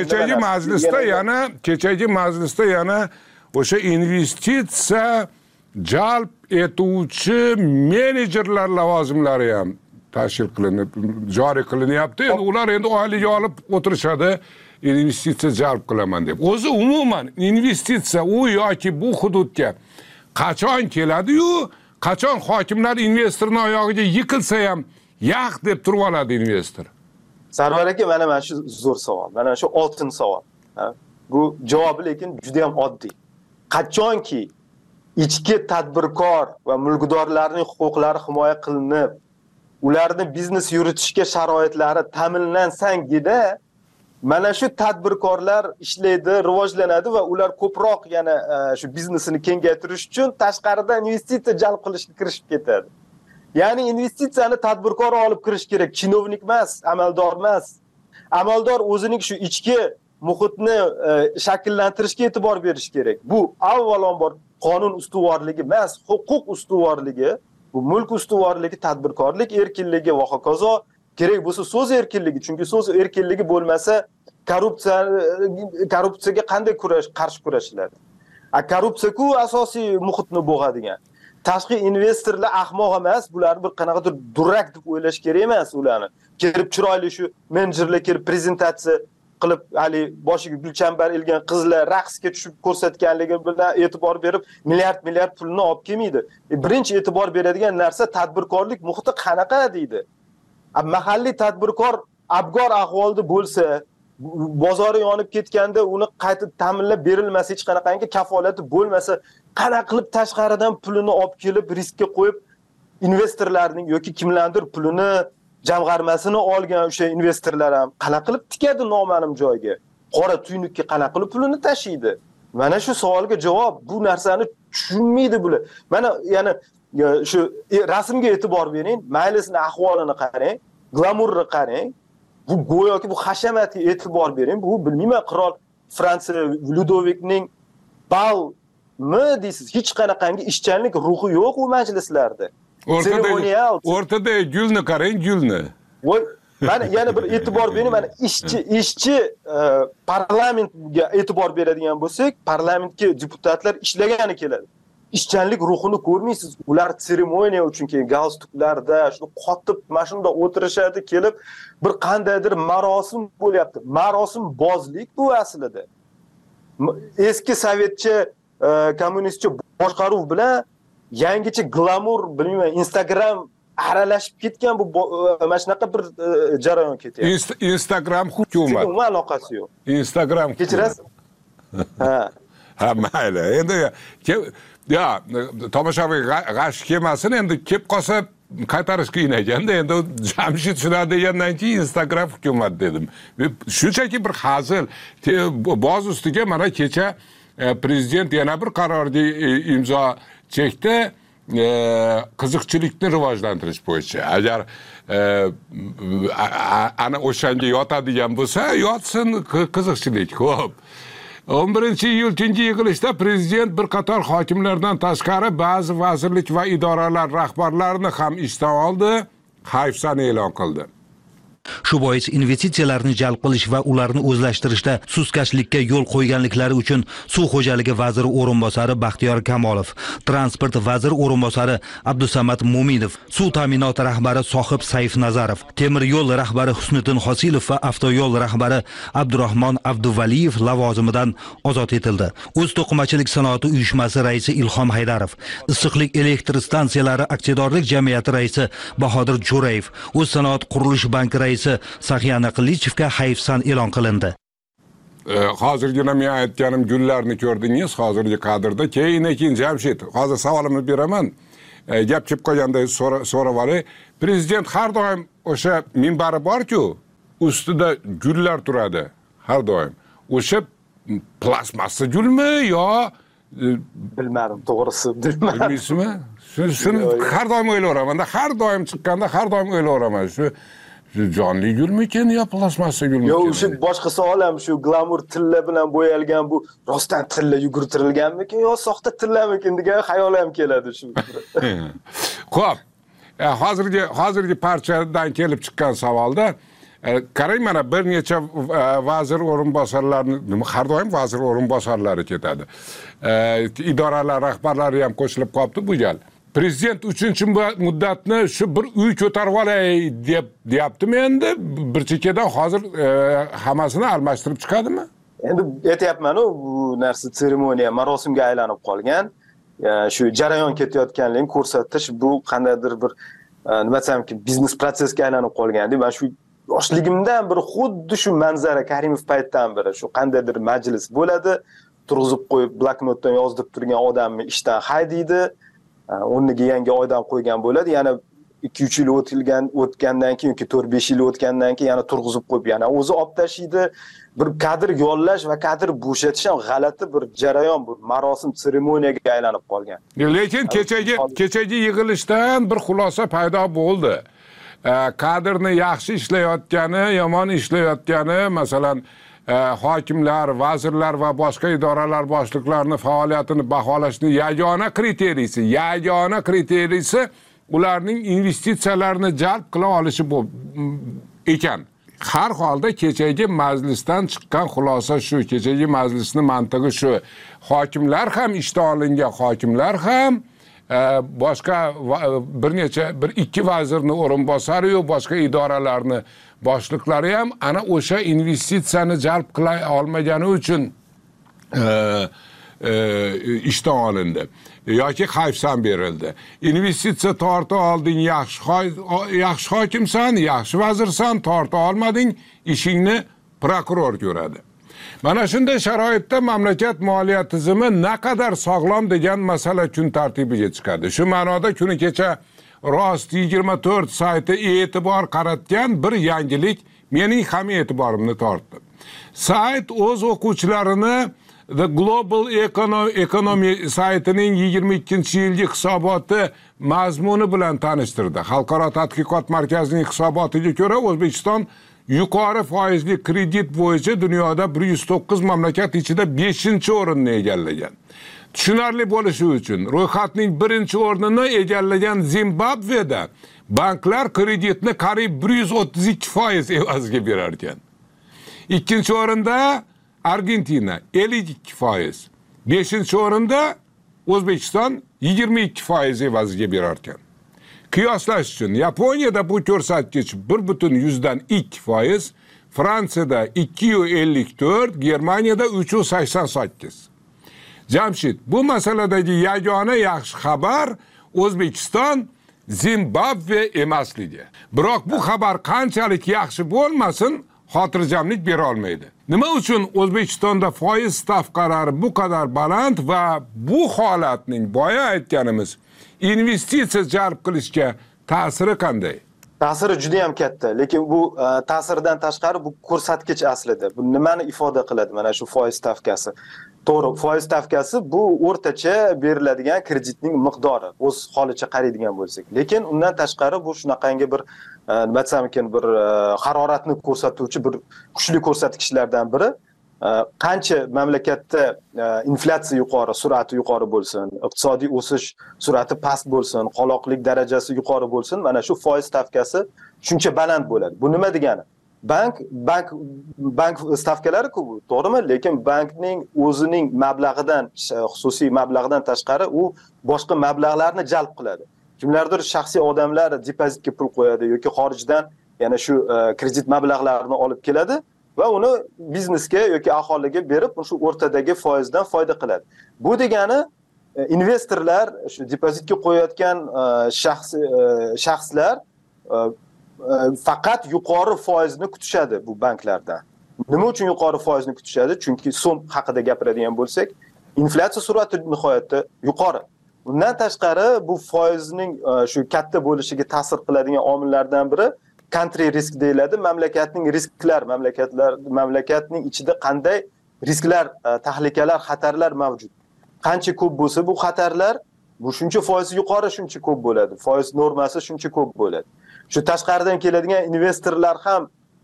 kechagi majlisda yana o'sha investitsiya jalb etuvchi menejerlar lavozimlari ham tashkil qilinib, joriy qilinyapti. Endi ular endi oylik olib o'tirishadi. Investitsiya jalb qilaman deb. O'zi umuman investitsiya u yoki bu hududga qachon keladi-yu, qachon hokimlar investorning oyog'iga yiqilsa ham yaq deb turib oladi investor. Sarvar aka, mana shu zo'r savol. Mana shu oltin savol. Bu javobi lekin juda ham oddiy. Qachonki ichki tadbirkor va mulkdorlarning huquqlari himoya qilinib, ularni biznes yuritishga sharoitlari ta'minlansangina mana shu tadbirkorlar ishlaydi, rivojlanadi va ular ko'proq yana shu biznesini kengaytirish uchun tashqaridan investitsiya jalb qilishga kirishib ketadi. Ya'ni investitsiyani tadbirkor olib kirish kerak, chinovnik emas, amaldor emas. Amaldor o'zining shu ichki muhitni shakllantirishga e'tibor berish kerak. Bu avvalambor qonun ustuvorligi emas, huquq ustuvorligi, bu mulk ustuvorligi, tadbirkorlik erkinligi va hokazo. Kerak bo'lsa so'z erkinligi, chunki so'z erkinligi bo'lmasa korrupsiyaga qanday qarshi kurashiladi? Korrupsiya-ku asosiy muhitni bo'g'adigan. Tashqi investorlar ahmoq emas, bularni bir qanaqadir durrak deb o'ylash kerak emas ularni. Kelib chiroyli shu menejerlar kelib prezentatsiya qilib, hali boshiga gulchambar ilgan qizlar raqsga tushib ko'rsatganligi bilan e'tibor berib, milliard pulni olib kelmaydi. Birinchi e'tibor beradigan narsa tadbirkorlik muhiti qanaqa deydi. Mahalliy tadbirkor abgor ahvolda bo'lsa, bozori yonib ketganda uni qayta ta'minlab berilmasa, hech qanaqangi kafolati bo'lmasa, qanaqa qilib tashqaridan pulini olib kelib riskka qo'yib investorlarning yoki kimlardir pulini jamg'armasini olgan o'sha investorlar ham qanaqa qilib tikadi noma'lum joyga? Qora tuynukka qanaqa qilib pulini tashiydi? Mana shu savolga javob, bu narsani tushunmaydi bular. Mana yana shu rasmga e'tibor bering, maylisini ahvolini qarang, glamurni qarang. Bu go'yoki bu hashamatga e'tibor bering. Bu bilmayman, qirol Fransiya Ludovikning balmi deysiz, hech qanaqangi ishchanlik ruhi yo'q u majlislarda. O'rtada gulni qarang, gulni. Voy, mana yana bir e'tibor bering, mana ishchi parlamentga e'tibor beradigan bo'lsak, parlamentga deputatlar ishlagani keladi. Ishchanlik ruhini ko'rmaysiz. Ular seremoniya uchun kelgan galstuklarda, shu qotib mashunda o'tirishadi, kelib bir qandaydir marosim bo'lyapti. Marosim bozlik bu aslida. Eski sovetcha kommunistcha boshqaruv bilan yangicha glamur, bilmayman, Instagram aralashib ketgan bu mana shunaqa bir jarayon ketyapti. Instagram hukumat. Umuman aloqasi yo'q. Instagram. Kechirasiz? Ha, mayli. Endi tomoshabin g'ash kelmasin, endi kelib qolsa qaytarish qiyin ekanda. Endi Jamshid shular degandan keyin Instagram hukumat dedim. Shunchaki bir hazil. Boz ustiga mana kecha prezident yana bir qarorga imzo chekdi. Qiziqchilikni rivojlantirish bo'yicha. Agar ana o'shanga yotadigan bo'lsa, yotsin qiziqchilik. Xo'p. 11-iyul tungi yig'ilishda prezident bir qator hokimlardan tashqari ba'zi vazirlik va idoralar rahbarlarini ham ishdan oldi, hayfsan e'lon qildi. Shu bois investitsiyalarni jalb qilish va ularni o'zlashtirishda sustkashlikka yo'l qo'yganliklari uchun Suv xo'jaligi vaziri o'rinbosari Baxtiyor Kamolov, transport vaziri o'rinbosari Abdusamad Mo'minov, suv ta'minoti rahbari Sohib Sayfnazarov, temir yo'l rahbari Husniddin Hosilov va avtoyo'l rahbari Abdurahmon Abduvaliyev lavozimidan ozod etildi. O'z to'qimachilik sanoati uyushmasi raisi Ilhom Haydarov, issiqlik elektr stansiyalari aksiyadorlik jamiyati raisi Bahodir Jo'rayev, o'z sanoat qurilish banki raisi Saxiyana Qilichevga hayfsan e'lon qilindi. Hozirgina men aytganim gullarni ko'rdingiz, hozirgi kadrda. Keyin Jamshid, hozir savolimni beraman. Gap chiqib qolganda so'ravali. Prezident har doim o'sha minbari bor-ku, ustida gullar turadi, har doim. O'sha plasmassa gulmi yo bilmadim, to'g'risi bilmadim. Bilmaysizmi? Shuni har doim o'ylayveraman. Har doim chiqqanda har doim o'ylayveraman. Shu jonli gulmikin yo plasmassa gulmikin? Yo'q, shu boshqa savol ham shu glamur tilla bilan bo'yalgan bu rostdan tilla yugurtirilganmikin yo soxta tillamikin degan xayol ham keladi shu. Xo'p. Hozirgi parchadan kelib chiqqan savolda qarang, mana bir necha vazir o'rinbosarlarini, har doim vazir o'rinbosarlari ketadi. Idoralar rahbarlari ham qo'shilib qolibdi bu gal. Prezident 3-muddatni shu bir uy ko'tarib olay deyaptimi endi? Bir chekkadan hozir hammasini almashtirib chiqadimi? Endi aytayapman-ku, bu narsa seremoniya, marosimga aylanib qolgan. Shu jarayon ketayotganligini ko'rsatish, bu qandaydir bir nima desam-ki, biznes protsesga aylanib qolganda, men shu yoshligimdan bir xuddi shu manzara Karimov paytdan beri shu qandaydir majlis bo'ladi, turg'izib qo'yib bloknotdan yozib turgan odamni ishdan haydaydi. O'rniga yangi odam qo'ygan bo'ladi. Yana 2-3 yil o'tgandan keyin yoki 4-5 yil o'tgandan keyin yana turg'izib qo'yib yana o'zi olib tashlaydi. Bir kadr yollash va kadr bo'shatish ham g'alati bir jarayon, bu marosim seremoniyaga aylanib qolgan. Lekin kechagi yig'ilishdan bir xulosa paydo bo'ldi. Kadrni yaxshi ishlayotgani, yomon ishlayotgani, masalan, hokimlar, vazirlar va boshqa idoralar boshliqlarining faoliyatini baholashning yagona kriteriysi ularning investitsiyalarni jalb qila olishi ekan. Har holda kechagi majlisdan chiqqan xulosa shu, kechagi majlisning mantig'i shu. Hokimlar ham ishdan olingan, hokimlar ham boshqa bir ikki vazirni o'rinbosari yo'q, boshqa idoralarni boshliqlari ham ana o'sha investitsiyani jalb qila olmagani uchun ishdan olindi yoki hayfsan berildi. Investitsiya torta olding, yaxshi hokimsan, yaxshi vazirsan, torta olmading, ishingni prokuror ko'radi. Mana shunday sharoitda mamlakat moliya tizimi naqadar sog'lom degan masala kun tartibiga chiqadi. Shu ma'noda kuni kecha Rost 24 sayti e'tibor qaratgan bir yangilik mening ham e'tiborimni tortdi. Sayt o'z o'quvchilarini The Global Economy saytining 22-yilgi hisoboti mazmuni bilan tanishtirdi. Xalqaro tadqiqot markazining hisobotiga ko'ra, O'zbekiston yuqori foizli kredit bo'yicha dunyoda 109 mamlakat ichida 5-o'rinni egallagan. Tushunarli bo'lishi uchun ro'yxatning 1-o'rnini egallagan Zimbabveda banklar kreditni qariyb 132% evaziga berar ekan. 2-o'rinda Argentina 52%, 5-o'rinda O'zbekiston 22% evaziga berar ekan. Qiyoslash uchun Yaponiyada bu ko'rsatkich 1,2%, Fransiyada 2,54%, Germaniyada 3,88%. Jamshid, bu masaladagi yagona yaxshi xabar O'zbekiston Zimbabve emasligi. Biroq bu xabar qanchalik yaxshi bo'lmasin, xotirjamlik bera olmaydi. Nima uchun O'zbekistonda foiz stavkalari bu qadar baland va bu holatning boya aytganimiz investitsiya jalb qilishga ta'siri qanday? Ta'siri juda ham katta, lekin bu ta'sirdan tashqari bu ko'rsatkich aslida. Bu nimani ifoda qiladi? Mana shu foiz stavkasi. To'g'ri, foiz stavkasi bu o'rtacha beriladigan kreditning miqdori, o'z holicha qaraydigan bo'lsak. Lekin undan tashqari bu shunaqangi bir nima desam ekan, bir haroratni ko'rsatuvchi bir kuchli ko'rsatkichlardan biri. Qancha mamlakatda inflyatsiya yuqori, sur'ati yuqori bo'lsin, iqtisodiy o'sish sur'ati past bo'lsin, qoloqlik darajasi yuqori bo'lsin, mana shu foiz stavkasi shuncha baland bo'ladi. Bu nima degani? Bank stavkalari-ku bu, to'g'rimi? Lekin bankning o'zining mablag'idan, xususiy mablag'idan tashqari u boshqa mablag'larni jalb qiladi. Kimlardir shaxsiy odamlar depozitga pul qo'yadi yoki xorijdan yana shu kredit mablag'larini olib keladi va uni biznesga yoki aholiga berib, shu o'rtadagi foizdan foyda qiladi. Bu degani investorlar, shu depozitga qo'yayotgan shaxslar faqat yuqori foizni kutishadi bu banklardan. Nima uchun yuqori foizni kutishadi? Chunki so'm haqida gapiradigan bo'lsak, inflyatsiya sur'ati nihoyatda yuqori. Bundan tashqari bu foizning shu katta bo'lishiga ta'sir qiladigan omillardan biri country risk deyiladi. Mamlakatning risklar, mamlakatning ichida qanday risklar, tahlikalar, xatarlar mavjud. Qancha ko'p bo'lsa bu xatarlar, bu shuncha foiz yuqori, shuncha ko'p bo'ladi. Foiz normasi shuncha ko'p bo'ladi. Shu tashqaridan keladigan investorlar ham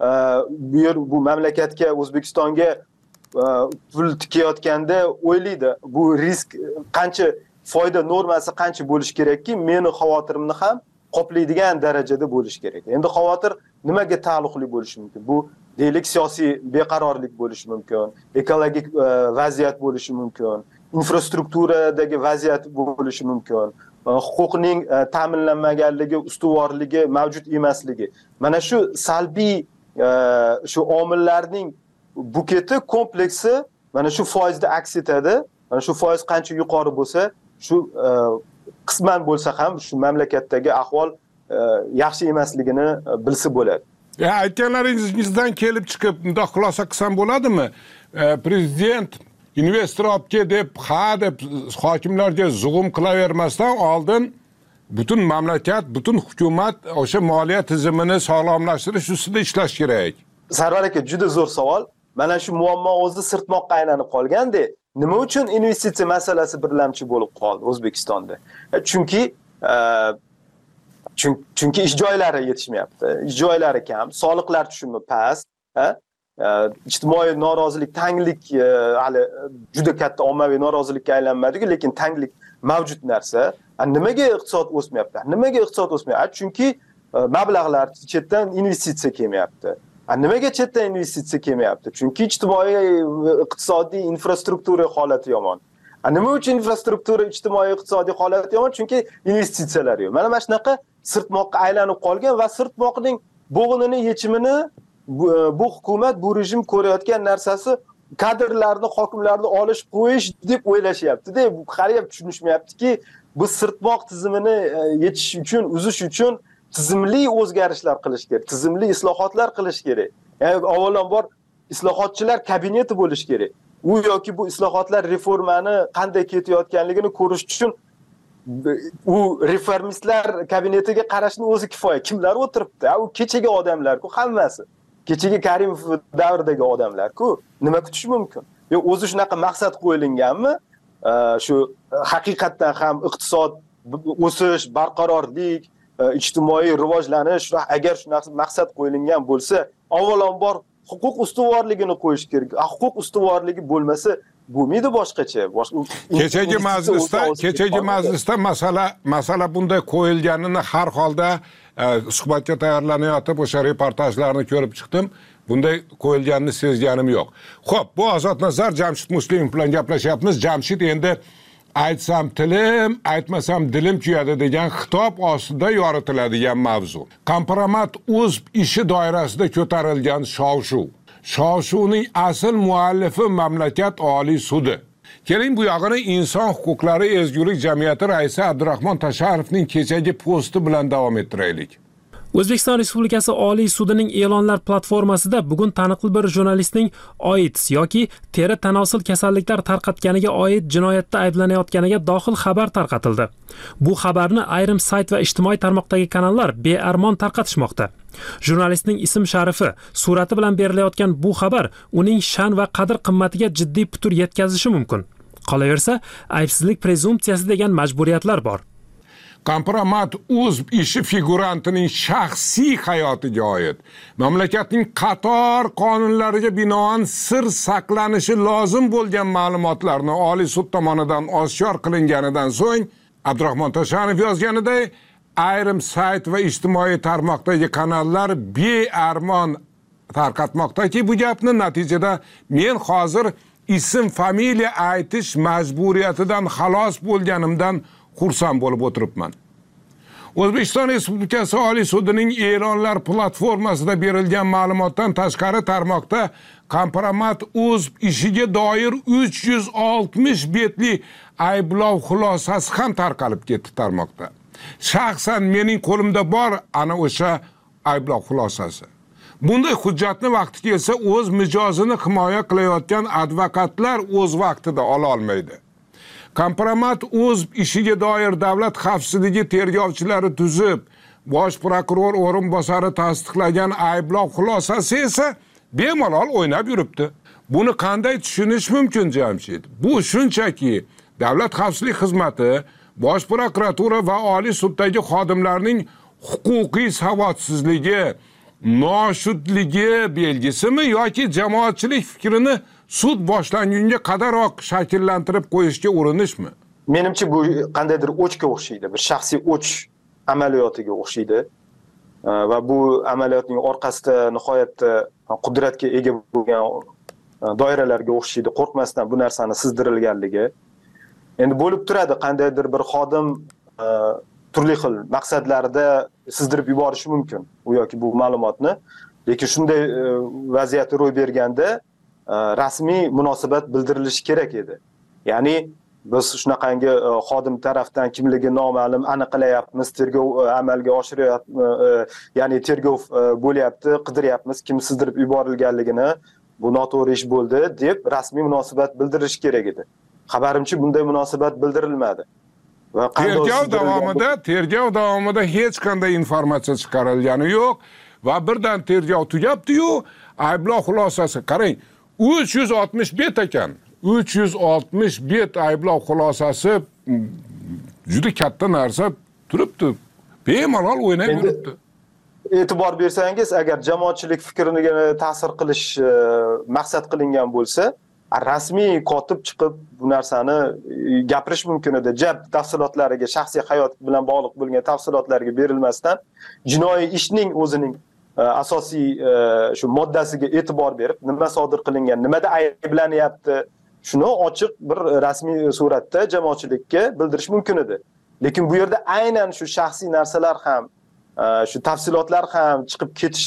bu mamlakatga, O'zbekistonga pul tikayotganda o'ylaydi, bu risk qancha, foyda normasi qancha bo'lish kerakki, meni xavotirimni ham qoplaydigan darajada bo'lish kerak. Endi xavotir nimaga taalluqli bo'lishi mumkin? Bu deylik siyosiy beqarorlik bo'lishi mumkin, ekologik vaziyat bo'lishi mumkin, infrastrukturadagi vaziyat bo'lishi mumkin, huquqning ta'minlanmaganligi, ustuvorligi mavjud emasligi. Mana shu salbiy shu omillarning buketi, kompleksi mana shu foizda aks etadi. Mana shu foiz qancha yuqori bo'lsa, shu qisman bo'lsa ham shu mamlakatdagi ahvol yaxshi emasligini bilsa bo'ladi. Aytganlaringizdan kelib chiqib bundoq xulosa qilsam bo'ladimi? Prezident investor olib kel deb, deb hokimlarga zug'um qilavermasdan oldin butun mamlakat, butun hukumat o'sha moliya tizimini sog'lomlashtirish ustida ishlash kerak. Sarvar aka, juda zo'r savol. Mana shu muammo o'zi sirtmoqqa aylanib qolganda, nima uchun investitsiya masalasi birlamchi bo'lib qoldi O'zbekistonda? Chunki ish joylari yetishmayapti. Ish joylari kam, soliqlar tushumi past, ijtimoiy norozilik, tanglik hali juda katta ommaviy norozilikka aylanmadi-ku, lekin tanglik mavjud narsa. Nimaga iqtisod o'smayapti? Nimaga iqtisod o'smayapti? Chunki mablag'lar chetdan investitsiya kelmayapti. Nimaga chetdan investitsiya kelmayapti? Chunki ijtimoiy iqtisodiy infrastruktura holati yomon. Nima uchun infrastruktura, ijtimoiy iqtisodiy holati yomon? Chunki investitsiyalar yo'q. Mana shunaqa sirtmoqqa aylanib qolgan va sirtmoqning bo'g'inini yechimini bu hukumat, bu rejim ko'rayotgan narsasi kadrlarni, hokimlarni olish, qo'yish deb o'ylashyapti-da. Bu qariyab tushunishmayaptiki, bu sirtmoq tizimini yechish uchun, uzish uchun tizimli o'zgarishlar qilish kerak, tizimli islohotlar qilish kerak. Ya'ni avvalambor islohotchilar kabineti bo'lishi kerak. U yoki bu islohotlar reformani qanday ketayotganligini ko'rish uchun u reformistlar kabinetiga qarashni o'zi kifoya. Kimlar o'tiribdi? U kechagi odamlar-ku hammasi. Kechagi Karimov davridagi odamlar-ku. Nima kutish mumkin? Yo o'zi shunaqa maqsad qo'yilganmi? Shu haqiqatdan ham iqtisod o'sish, barqarorlik, ijtimoiy rivojlanish, agar shunaqa maqsad qo'yilgan bo'lsa, avvalambor huquq ustuvorligini qo'yish kerak. Huquq ustuvorligi bo'lmasa, bo'lmaydi boshqacha. Kechagi majlisda masala bunday qo'yilganini har holda suhbatga tayyorlanayotib o'sha reportajlarni ko'rib chiqdim. Bunday qo'yilganini sezganim yo'q. Xo'p, bu Ozodnazar Jamshid Muslimov bilan gaplashyapmiz. Jamshid endi aytsam tilim, aytmasam dilim kuyadi degan xitob ostida yoritiladigan mavzu. Kompromat.uz ishi doirasida ko'tarilgan shov-shuv. Shov-shuvning asl muallifi mamlakat Oliy sudi. Keling bu yog'ini Inson huquqlari ezgulik jamiyati raisi Abdurahmon Tasharovning kechagi posti bilan davom ettiraylik. O'zbekiston Respublikasi Oliy sudining e'lonlar platformasida bugun taniqli bir jurnalistning AIDS yoki teri tanosil kasalliklar tarqatganiga oid jinoyatda ayblanayotganiga dohil xabar tarqatildi. Bu xabarni ayrim sayt va ijtimoiy tarmoqdagi kanallar bearmon tarqatishmoqda. Jurnalistning ism-sharifi, surati bilan berilayotgan bu xabar uning sha'n va qadr-qimmatiga jiddiy putur yetkazishi mumkin. Qolaversa, aybsizlik prezumpsiyasi degan majburiyatlar bor. Kompromat.uz ishi figurantining shaxsiy hayotiga oid mamlakatning qator qonunlariga binoan sir saqlanishi lozim bo'lgan ma'lumotlarni Oliy sud tomonidan oshkor qilinganidan so'ng Abdurahmon Tashanov yozganiday ayrim sayt va ijtimoiy tarmoqdagi kanallar bearmon tarqatmoqdaki bu gapni. Natijada men hozir ism familiya aytish majburiyatidan xalos bo'lganimdan xursand bo'lib o'tiribman. O'zbekiston Respublikasi Oliy sudining e'lonlar platformasida berilgan ma'lumotdan tashqari tarmoqda Kompromat.uz ishiga doir 360 betli ayblov xulosasi ham tarqalib ketdi tarmoqda. Shaxsan mening qo'limda bor ana o'sha ayblov xulosasi. Bunday hujjatni vaqti kelsa o'z mijozini himoya qilayotgan advokatlar o'z vaqtida ola olmaydi. Kompromat.uz ishiga doir davlat xavfsizligi tergovchilari tuzib, bosh prokuror o'rinbosari tasdiqlagan ayblov xulosasi esa bemalol o'ynab yuribdi. Buni qanday tushunish mumkin, Jamshid? Bu shunchaki davlat xavfsizlik xizmati, bosh prokuratura va oliy suddagi xodimlarning huquqiy savodsizligi, noshudligi belgisimi yoki jamoatchilik fikrini sud boshlangunga qadaroq shakllantirib qo'yishga urinishmi? Menimcha bu qandaydir o'chga o'xshaydi, bir shaxsiy o'ch amaliyotiga o'xshaydi. Va bu amaliyotning orqasida nihoyatda qudratga ega bo'lgan doiralarga o'xshaydi. Qo'rqmasdan bu narsani sizdirilganligi. Endi bo'lib turadi, qandaydir bir xodim turli xil maqsadlarda sizdirib yuborishi mumkin u yoki bu ma'lumotni. Lekin shunday vaziyat ro'y berganda rasmiy munosabat bildirilishi kerak edi. Ya'ni biz shunaqangi xodim tarafdan kimligi noma'lum aniqlayapmiz, tergov amalga oshiryapmiz, ya'ni tergov bo'lyapti, qidiryapmiz, kim sizdirib yuborilganligini, bu noto'g'ri ish bo'ldi deb rasmiy munosabat bildirish kerak edi. Xabarimcha bunday munosabat bildirilmadi. Va tergov davomida hech qanday informatsiya chiqarilgani yo'q va birdan tergov tugabdi-yu, ayblov xulosasi qarang, 360 bet ekan. 360 bet ayblov xulosasi juda katta narsa turibdi. Bemalol o'ynab yuribdi. E'tibor bersangiz, agar jamoatchilik fikriga ta'sir qilish maqsad qilingan bo'lsa, rasmiy kotib chiqib bu narsani gapirish mumkin edi. Tafsilotlariga, shaxsiy hayot bilan bog'liq bo'lgan tafsilotlarga berilmasdan jinoiy ishning o'zining asosiy shu moddasiga e'tibor berib, nima sodir qilingan, nimada ayblanyapti, shuni ochiq bir rasmiy suratda jamoatchilikka bildirish mumkin edi. Lekin bu yerda aynan shu shaxsiy narsalar ham, shu tafsilotlar ham chiqib ketish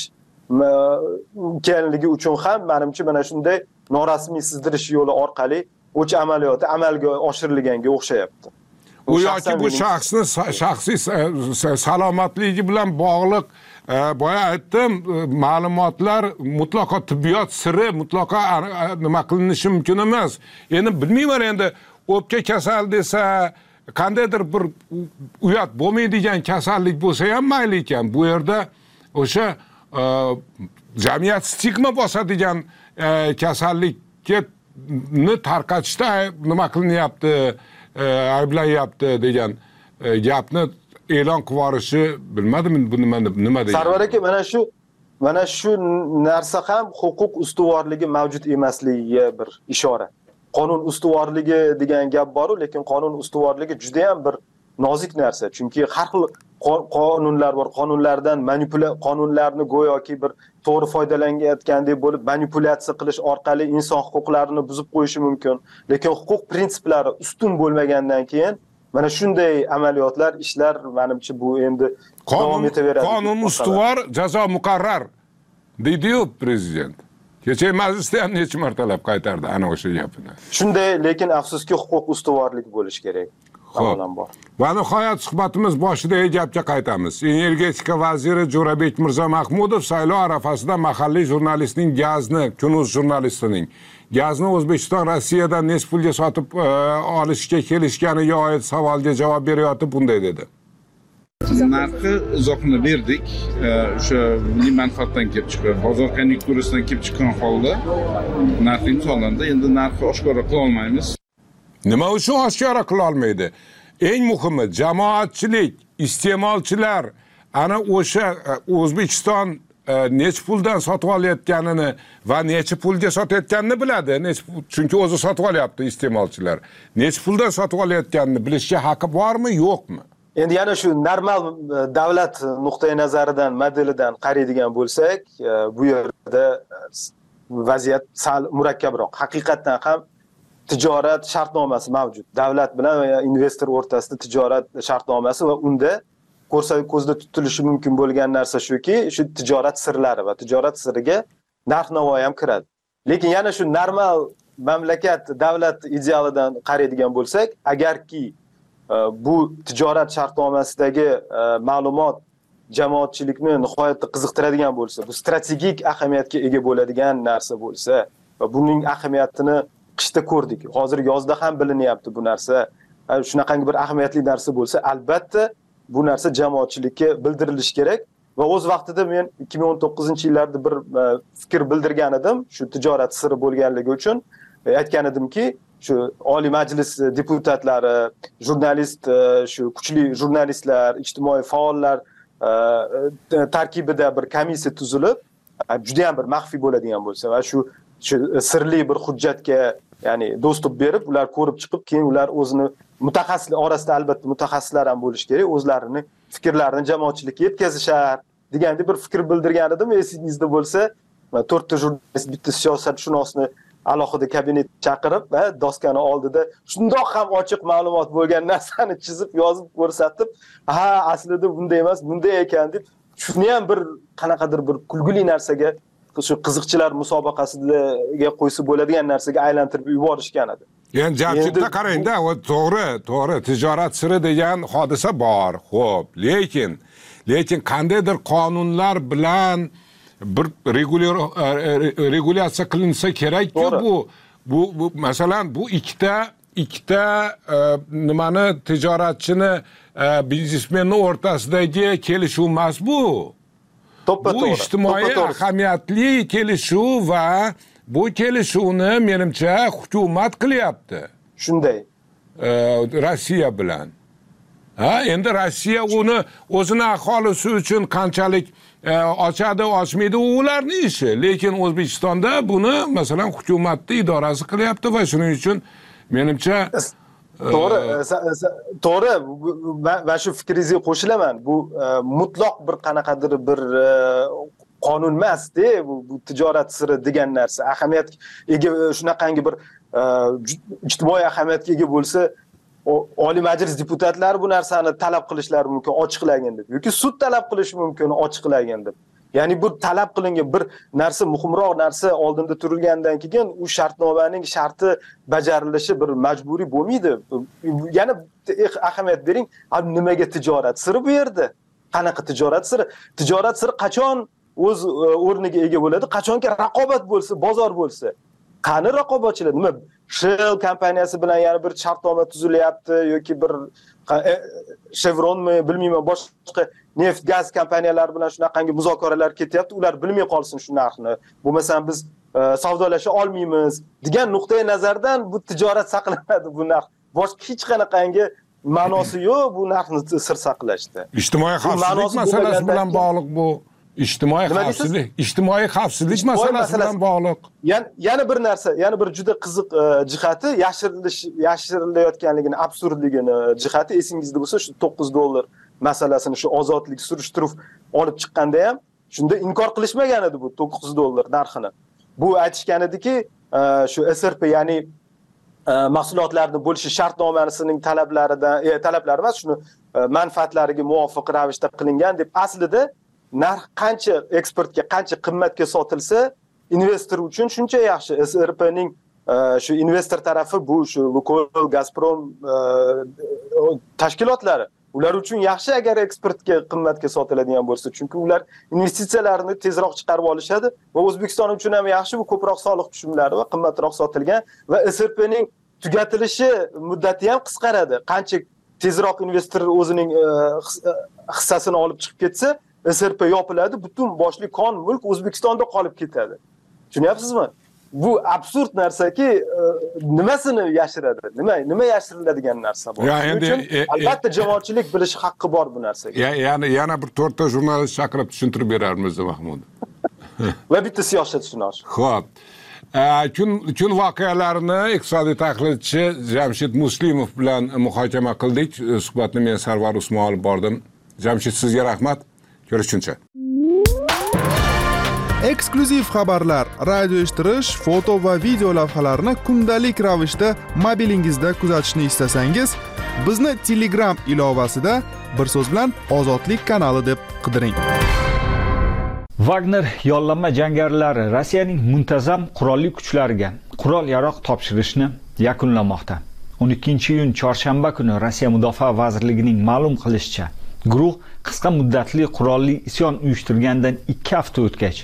mumkinligi uchun ham menimcha mana shunday norasmiy sizdirish yo'li orqali o'ch amaliyoti amalga oshirilganga o'xshayapti. u yoki bu shaxsni shaxsiy salomatligi bilan bog'liq boya aytdim, ma'lumotlar mutlaqo tibbiyot siri, mutlaqo nima qilinishi mumkin emas. Endi bilmayman, endi o'pka kasal desa, qandaydir bir uyat bo'lmaydigan kasallik bo'lsa ham mayli ekan. Bu yerda o'sha jamiyat stigma bosadigan kasallikni tarqatishda nima qilinyapti, ayblanyapti degan gapni e'lon qilib yuborishi, bilmadim bu nima degan. Sarvar aka, mana shu narsa ham huquq ustuvorligi mavjud emasligiga bir ishora. Qonun ustuvorligi degan gap bor-ku, lekin qonun ustuvorligi juda ham bir nozik narsa. Chunki har xil qonunlar bor. Qonunlarni go'yoki bir to'g'ri foydalanayotgandek bo'lib, manipulyatsiya qilish orqali inson huquqlarini buzib qo'yishi mumkin. Lekin huquq prinsiplari ustun bo'lmagandan keyin mana shunday amaliyotlar, ishlar menimcha bu endi davom etaveradi. Qonun ustuvor, jazo muqarrar deydi-yu prezident. Kecha majlisda ham necha martalab qaytardi ana o'sha gapini. Shunday, lekin afsuski huquq ustuvorligi bo'lishi kerak. Xo'p. Va nihoyat suhbatimiz boshidagi gapga qaytamiz. Energetika vaziri Jo'rabek Mirzamahmudov saylov arafasida mahalliy jurnalistning gazni, Kunuz jurnalistining gazni O'zbekiston Rossiyadan nech pulga sotib olishga kelishganiga oid savolga javob berayotib bunday dedi. Narxi izohini berdik. O'sha milliy manfaatdan kelib chiqqan, bozor konjunkturasidan kelib chiqqan holda narx imzolandi. Endi narxni oshkora qila olmaymiz. Nima uchun oshkora qila olmaydi? Eng muhimi jamoatchilik, iste'molchilar ana o'sha O'zbekiston nech puldan sotib olayotganini va necha pulga sotayotganini biladi. Chunki o'zi sotib olyapti iste'molchilar. Nech puldan sotib olayotganini bilishga haqqi bormi, yo'qmi? Endi yana shu normal davlat nuqtai nazaridan, modelidan qaraydigan bo'lsak, bu yerda vaziyat sal murakkabroq. Haqiqatan ham tijorat shartnomasi mavjud. Davlat bilan va investor o'rtasida tijorat shartnomasi va unda ko'zda tutilishi mumkin bo'lgan narsa shuki, shu tijorat sirlari va tijorat siriga narx-navo ham kiradi. Lekin yana shu normal mamlakat davlat idealidan qaraydigan bo'lsak, agarki bu tijorat shartnomasidagi ma'lumot jamoatchilikni nihoyatda qiziqtiradigan bo'lsa, bu strategik ahamiyatga ega bo'ladigan narsa bo'lsa va buning ahamiyatini qishda ko'rdik. Hozir yozda ham bilinyapti bu narsa. Shunaqangi bir ahamiyatli narsa bo'lsa, albatta bu narsa jamoatchilikka bildirilishi kerak va o'z vaqtida men 2019-yillarda bir fikr bildirgan edim, shu tijorat siri bo'lganligi uchun aytgan edimki, shu Oliy Majlis deputatlari, jurnalist, shu kuchli jurnalistlar, ijtimoiy faollar tarkibida bir komissiya tuzilib, juda ham bir maxfiy bo'ladigan bo'lsa va shu sirli bir hujjatga, ya'ni dostуп berib, ular ko'rib chiqib, keyin ular o'zini mutaxassislar orasida albatta mutaxassislar ham bo'lishi kerak, o'zlarini fikrlarini jamoatchilikka yetkazishar degandek bir fikr bildirgan edim. Esingizda bo'lsa, 4 ta jurnalist, bitta siyosatshunosni alohida kabinet chaqirib va doskani oldida shundoq ham ochiq ma'lumot bo'lgan narsani chizib, yozib ko'rsatib, ha, aslida bunday emas, bunday ekan deb, shuni ham bir qanaqadir bir kulgili narsaga, shu qiziqchilar musobaqasiga qo'ysa bo'ladigan narsaga aylantirib yuborishgan edi. Yani Jamshidda qarang-da, to'g'ri, tijorat siri degan hodisa bor. Xo'p, lekin qandaydir qonunlar bilan bir regulyatsiya qilinsa kerak-ku bu masalan bu ikkita nimani tijoratchini, biznesmenning o'rtasidagi kelishuv emas bu. Bu ijtimoiy ahamiyatli kelishuv va bu kelishuvni menimcha hukumat qilyapti. Shunday. Rossiya bilan. Endi Rossiya uni o'zini aholisi uchun qanchalik ochadi, ochmaydi, ularning ishi. Lekin O'zbekistonda buni masalan hukumatning idorasi qilyapti va shuning uchun menimcha to'g'ri, va shu fikringizga qo'shilaman. Bu mutlaq bir qanaqadir bir qonun emas-da, bu tijorat siri degan narsa. Ahamiyat ega, shunaqangi bir ijtimoiy ahamiyatga ega bo'lsa, Oliy Majlis deputatlari bu narsani talab qilishlari mumkin, ochiqlagin deb, yoki sud talab qilishi mumkin, ochiqlagin deb. Ya'ni bu talab qilingan bir narsa, muhimroq narsa oldinda turilgandan keyin u shartnomaning sharti bajarilishi bir majburiy bo'lmaydi. Yana ahamiyat bering, nimaga tijorat siri bu yerda? Qanaqa tijorat siri? Tijorat siri qachon o'z o'rniga ega bo'ladi? Qachonki raqobat bo'lsa, bozor bo'lsa. Qani raqobatchilar? Nima Shell kompaniyasi bilan yana bir shartnoma tuzilyapti yoki bir Chevronmi, bilmayman, boshqa neft, gaz kompaniyalari bilan shunaqangi muzokaralar ketyapti. Ular bilmay qolsin shu narxni. Bo'lmasa biz savdolasha olmaymiz degan nuqtai nazardan bu tijorat saqlanadi bu narx. Boshqa hech qanaqangi ma'nosi yo'q bu narxni sir saqlashda. Ijtimoiy xavfsizlik masalasi bilan bog'liq bu. Ijtimoiy xavfsizlik masalasi bilan bog'liq. Yana bir narsa, yana bir juda qiziq jihati yashirilayotganligini, absurdligini jihati esingizda bo'lsa, shu $9 masalasini shu ozodlik surishtiruv olib chiqqanda ham shunda inkor qilishmagan edi bu $9 narxini. Bu aytishgan ediki, shu SRP, ya'ni mahsulotlarni bo'lishi shartnomasining talablari emas, shuni manfaatlariga muvofiq ravishda qilingan deb. Aslida narx qancha eksportga, qancha qimmatga sotilsa, investor uchun shuncha yaxshi. SRPning shu investor tarafi bu shu Lukoil, Gazprom tashkilotlari. Ular uchun yaxshi agar eksportga qimmatga sotiladigan bo'lsa, chunki ular investitsiyalarni tezroq chiqarib olishadi va O'zbekiston uchun ham yaxshi, bu ko'proq soliq tushumlari va qimmatroq sotilgan va SRPning tugatilishi muddati ham qisqaradi. Qancha tezroq investor o'zining hissasini olib chiqib ketsa, SRP yopiladi, butun boshli kon mulk O'zbekistonda qolib ketadi. Tushunyapsizmi? Bu absurd narsaki, nimasini yashiradi? Nima yashiriladigan narsa bu? Albatta jamoatchilik bilishi haqqi bor bu narsaga. Yana bir 4 ta jurnalist chaqirib tushuntirib berarmiz Mahmud. Va bitta siyosatshunos. Xo'p. Kun voqealarini iqtisodiy tahlilchi Jamshid Muslimov bilan muhokama qildik. Suhbatni men Sarvar Usmonov olib bordim. Jamshid, sizga rahmat. Ko'rishguncha. Eksklyuziv xabarlar, radio eshittirish, foto va video lavhalarni kundalik ravishda mobilingizda kuzatishni istasangiz, bizni Telegram ilovasida bir so'z bilan Ozodlik kanali deb qidiring. Wagner yollanma jangarilari Rossiyaning muntazam qurolli kuchlariga qurol-yarog' topshirishni yakunlamoqda. 12-iyun chorshanba kuni Rossiya Mudofaa vazirligining ma'lum qilishicha, guruh qisqa muddatli qurolli isyon uyushtirgandan 2 hafta o'tgach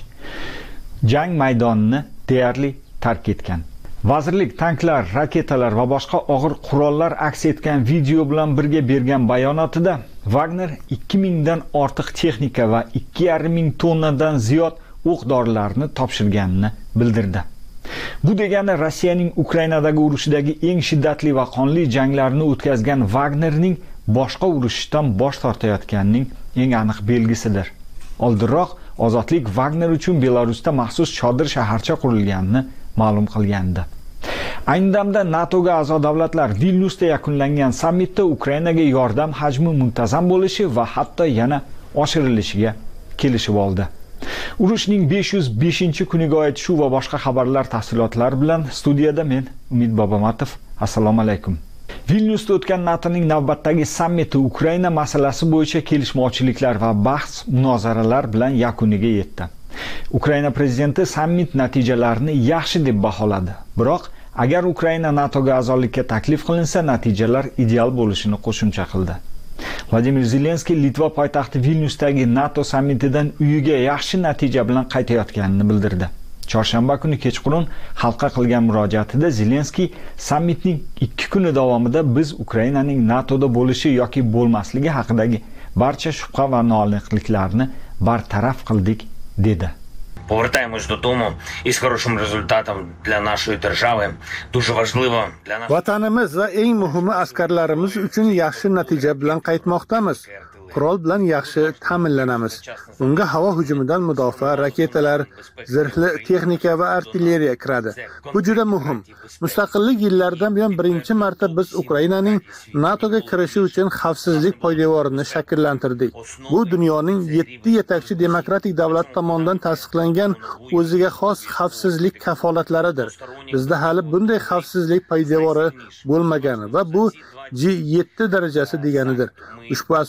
jang maydonini deyarli tark etgan. Vazirlik tanklar, raketalar va boshqa og'ir qurollar aks etgan video bilan birga bergan bayonotida Wagner 2000 dan ortiq texnika va 2500 tonnadan ziyod o'q-dorilarni topshirganini bildirdi. Bu degani Rossiyaning Ukrainadagi urushidagi eng shiddatli va qonli janglarni o'tkazgan Wagnerning boshqa urushdan bosh tortayotganining eng aniq belgisidir. Oldinroq Ozodlik Wagner uchun Belarusda maxsus chodir shaharcha qurilganini ma'lum qilgandi. Ayni damda NATOga a'zo davlatlar Vilnyusda yakunlangan sammitda Ukrainaga yordam hajmi muntazam bo'lishi va hatto yana oshirilishiga kelishib oldi. Urushning 505-kuniga oid shu va boshqa xabarlar tafsilotlari bilan studiyada men Umid Bobomatov. Assalomu alaykum. Vilnyusda o'tgan NATOning navbatdagi sammiti Ukraina masalasi bo'yicha kelishmovchiliklar va bahs munozaralar bilan yakuniga yetdi. Ukraina prezidenti sammit natijalarini yaxshi deb baholadi. Biroq agar Ukraina NATOga a'zolikka taklif qilinsa, natijalar ideal bo'lishini qo'shimcha qildi. Vladimir Zelenskiy Litva poytaxti Vilnyusdagi NATO sammitidan uyiga yaxshi natija bilan qaytayotganini bildirdi. Chorshanba kuni kechqurun xalqqa qilgan murojaatida Zelenskiy sammitning 2 kuni davomida biz Ukrainaning NATOda bo'lishi yoki bo'lmasligi haqidagi barcha shubha va noaniqliklarni bartaraf qildik dedi. Повертаємось додому із хорошим результатом для нашої держави. Дуже важливо для нас. Vatanimiz va eng muhimi askarlarimiz uchun yaxshi natija bilan qaytmoqdamiz. Qurol bilan yaxshi ta'minlanamiz. Unga havo hujumidan mudofaa raketalar, zirhli texnika va artilleriya kiradi. Bu juda muhim. Mustaqillik yillaridan buyon birinchi marta biz Ukrainaning NATOga kirishi uchun xavfsizlik poydevorini shakllantirdik. Bu dunyoning 7 yetakchi demokratik davlat tomonidan tasdiqlangan o'ziga xos xavfsizlik kafolatlaridir. Bizda hali bunday xavfsizlik poydevori bo'lmagan va bu G7 darajasi deganidir. Ushbu asosda biz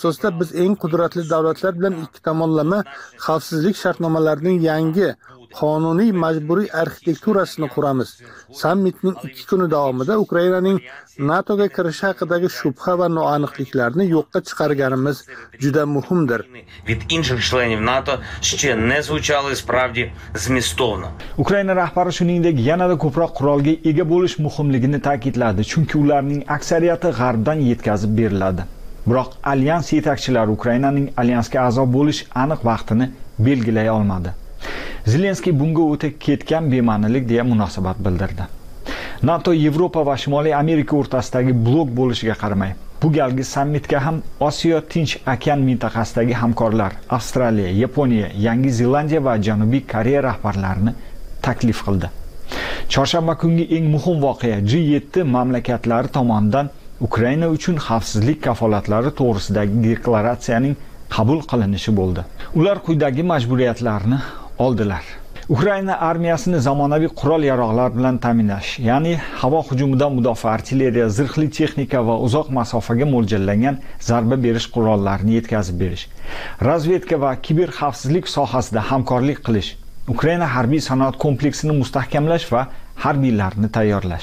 eng qudratli davlatlar bilan ikki tomonlama xavfsizlik shartnomalarining yangi qonuniy majburiy arxitekturasini quramiz. Sammitning 2 kuni davomida Ukrainaning NATOga kirishi haqidagi shubha va noaniqliklarni yo'qqa chiqarganimiz juda muhimdir. Від інших членів НАТО ще не звучали справді змістовно. Ukraina rahbari shuningdek yanada ko'proq qurolga ega bo'lish muhimligini ta'kidladi, chunki ularning aksariyati g'arbdan yetkazib beriladi. Biroq alyans yetakchilari Ukrainaning alyansga a'zo bo'lish aniq vaqtini belgilay olmadi. Zelenskiy bunga o'ta ketgan bema'nilik deya munosabat bildirdi. NATO Yevropa va Shimoliy Amerika o'rtasidagi blok bo'lishiga qaramay, bu galgi sammitga ham Osiyo Tinch okean mintaqasidagi hamkorlar Avstraliya, Yaponiya, Yangi Zelandiya va Janubiy Koreya rahbarlarini taklif qildi. Chorshanba kungi eng muhim voqea G7 mamlakatlari tomonidan Ukraina uchun xavfsizlik kafolatlari to'g'risidagi deklaratsiyaning qabul qilinishi bo'ldi. Ular quyidagi majburiyatlarni oldilar. Ukraina armiyasini zamonaviy qurol-yarog'lar bilan ta'minlash, ya'ni havo hujumidan mudofaa artilleriya, zirhli texnika va uzoq masofaga mo'ljallangan zarba berish qurollarini yetkazib berish, razvedka va kiber xavfsizlik sohasida hamkorlik qilish, Ukraina harbiy sanoat kompleksini mustahkamlash va harbiylarni tayyorlash.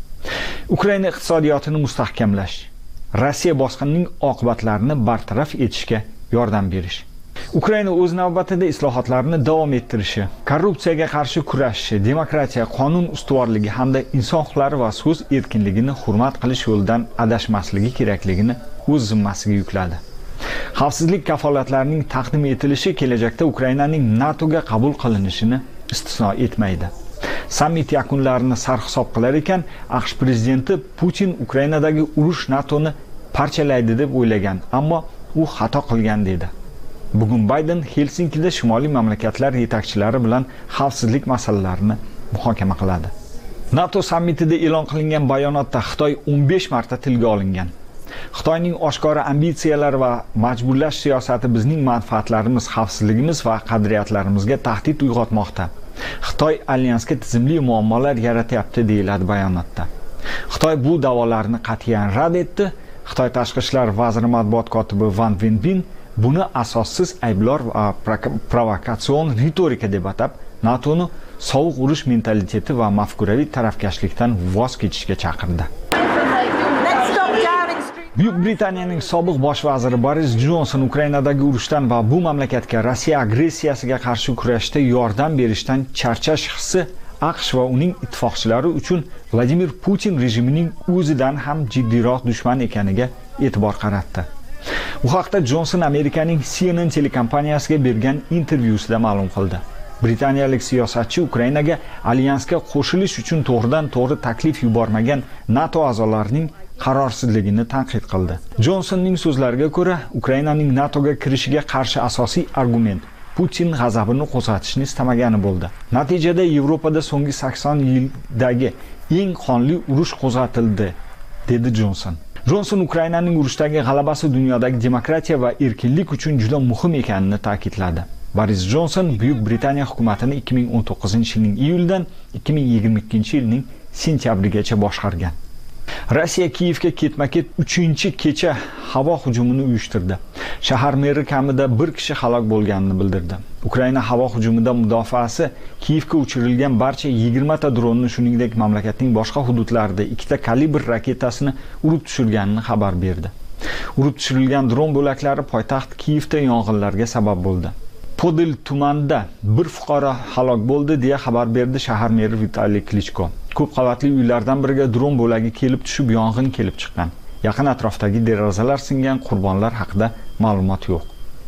Ukraina iqtisodiyotini mustahkamlash, Rossiya bosqinining oqibatlarini bartaraf etishga yordam berish. Ukraina o'z navbatida islohotlarni davom ettirishi, korrupsiyaga qarshi kurashishi, demokratiya, qonun ustuvorligi hamda inson huquqlari va so'z erkinligini hurmat qilish yo'lidan adashmasligi kerakligini o'z zimmasiga yukladi. Xavfsizlik kafolatlarining taqdim etilishi kelajakda Ukrainaning NATOga qabul qilinishini istisno etmaydi. Sammit yakunlarini sarhisob qilar ekan, AQSh prezidenti Putin Ukrainadagi urush NATOni parchalaydi deb o'ylagan, ammo u xato qilgan dedi. Bugun Bayden Helsinkida shimoliy mamlakatlar yetakchilari bilan xavfsizlik masalalarini muhokama qiladi. NATO sammitida e'lon qilingan bayonotda Xitoy 15 marta tilga olingan. Xitoyning oshkora ambitsiyalari va majburlash siyosati bizning manfaatlarimiz, xavfsizligimiz va qadriyatlarimizga tahdid uyg'otmoqda. Xitoy alyansga tizimli muammolar yaratyapti deyiladi bayonotda. Xitoy bu da'volarni qat'iyan rad etdi. Xitoy tashqi ishlar vaziri matbuot kotibi Wang Wenbin buni asossiz ayblor va provokatsion ritorika deb atab, NATOni sovuq urush mentaliteti va mafkuraviy tarafkashlikdan voz kechishga chaqirdi. Buyuk Britaniyaning sobiq bosh vaziri Boris Johnson Ukrainadagi urushdan va bu mamlakatga Rossiya agressiyasiga qarshi kurashda yordam berishdan charchash hissi AQSh va uning ittifoqchilari uchun Vladimir Putin rejimining o'zidan ham jiddiyroq dushman ekaniga e'tibor qaratdi. Bu haqda Johnson Amerikaning CNN telekompaniyasiga bergan intervyusida ma'lum qildi. Britaniyalik siyosatchi Ukrainaga alyansga qo'shilish uchun to'g'ridan-to'g'ri taklif yubormagan NATO a'zolarining qarorsizligini tanqid qildi. Johnsonning so'zlariga ko'ra, Ukrainaning NATOga kirishiga qarshi asosiy argument Putin g'azabini qo'zg'atishni istamagani bo'ldi. Natijada Yevropada so'nggi 80 yildagi eng qonli urush qo'zg'atildi, dedi Johnson. Johnson Ukrainaning urushdagi g'alabasi dunyodagi demokratiya va erkinlik uchun juda muhim ekanini ta'kidladi. Boris Johnson Buyuk Britaniya hukumatini 2019-yilning iyuldan 2022-yilning sentyabrigacha boshqargan. Rossiya Kiyevga ketma-ket 3-kecha havo hujumini uyushtirdi. Shahar meri kamida 1 kishi halok bo'lganini bildirdi. Ukraina havo hujumidan mudofaasi Kiyevga uchirilgan barcha 20 ta dronni, shuningdek mamlakatning boshqa hududlarida 2 ta kalibr raketasini urib tushirganini xabar berdi. Urib tushirilgan dron bo'laklari poytaxt Kiyevda yong'inlarga sabab bo'ldi. Podil tumanida bir fuqaro halok bo'ldi deya xabar berdi shahar meri Vitaliy Klichko. Ko'p qavatli uylardan biriga dron bo'lagi kelib tushib yong'in kelib chiqqan. Yaqin atrofdagi derazalar singan, qurbonlar haqida ma'lumot yo'q.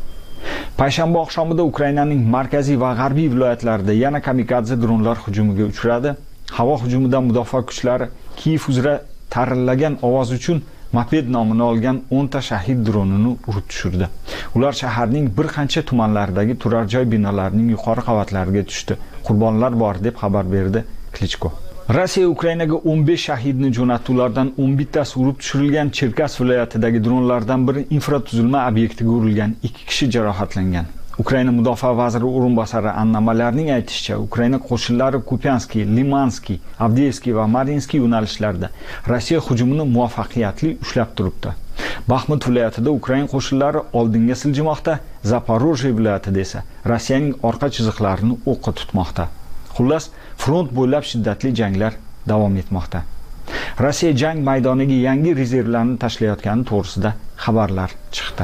Payshanba oqshomida Ukrainaning markaziy va g'arbiy viloyatlarida yana kamikadze dronlar hujumiga uchradi. Havo hujumidan mudofaa kuchlari Kiyev uzra tarillagan ovoz uchun moped nomini olgan 10 ta shahid dronini urib tushirdi. Ular shaharning bir qancha tumanlaridagi turar joy binolarining yuqori qavatlariga tushdi. Qurbonlar bor deb xabar berdi Klichko. Rossiya Ukrainaga 15 shahidni jo'natdi. Ulardan 11 tasi urib tushirilgan. Cherkas viloyatidagi dronlardan biri infratuzilma obyektiga urilgan. 2 kishi jarohatlangan. Ukraina mudofaa vaziri o'rinbosari Anna Malyarning aytishicha, Ukraina qo'shinlari Kupianskiy, Limanskiy, Avdiivskiy va Marinskiy yo'nalishlarida Rossiya hujumini muvaffaqiyatli ushlab turibdi. Baxmut viloyatida Ukraina qo'shinlari oldinga siljimoqda, Zaporojye viloyatida esa Rossiyaning orqa chiziqlarini o'qqa tutmoqda. Xullas, front bo'ylab shiddatli janglar davom etmoqda. Rossiya jang maydoniga yangi rezervlarni tashlayotgani to'g'risida xabarlar chiqdi.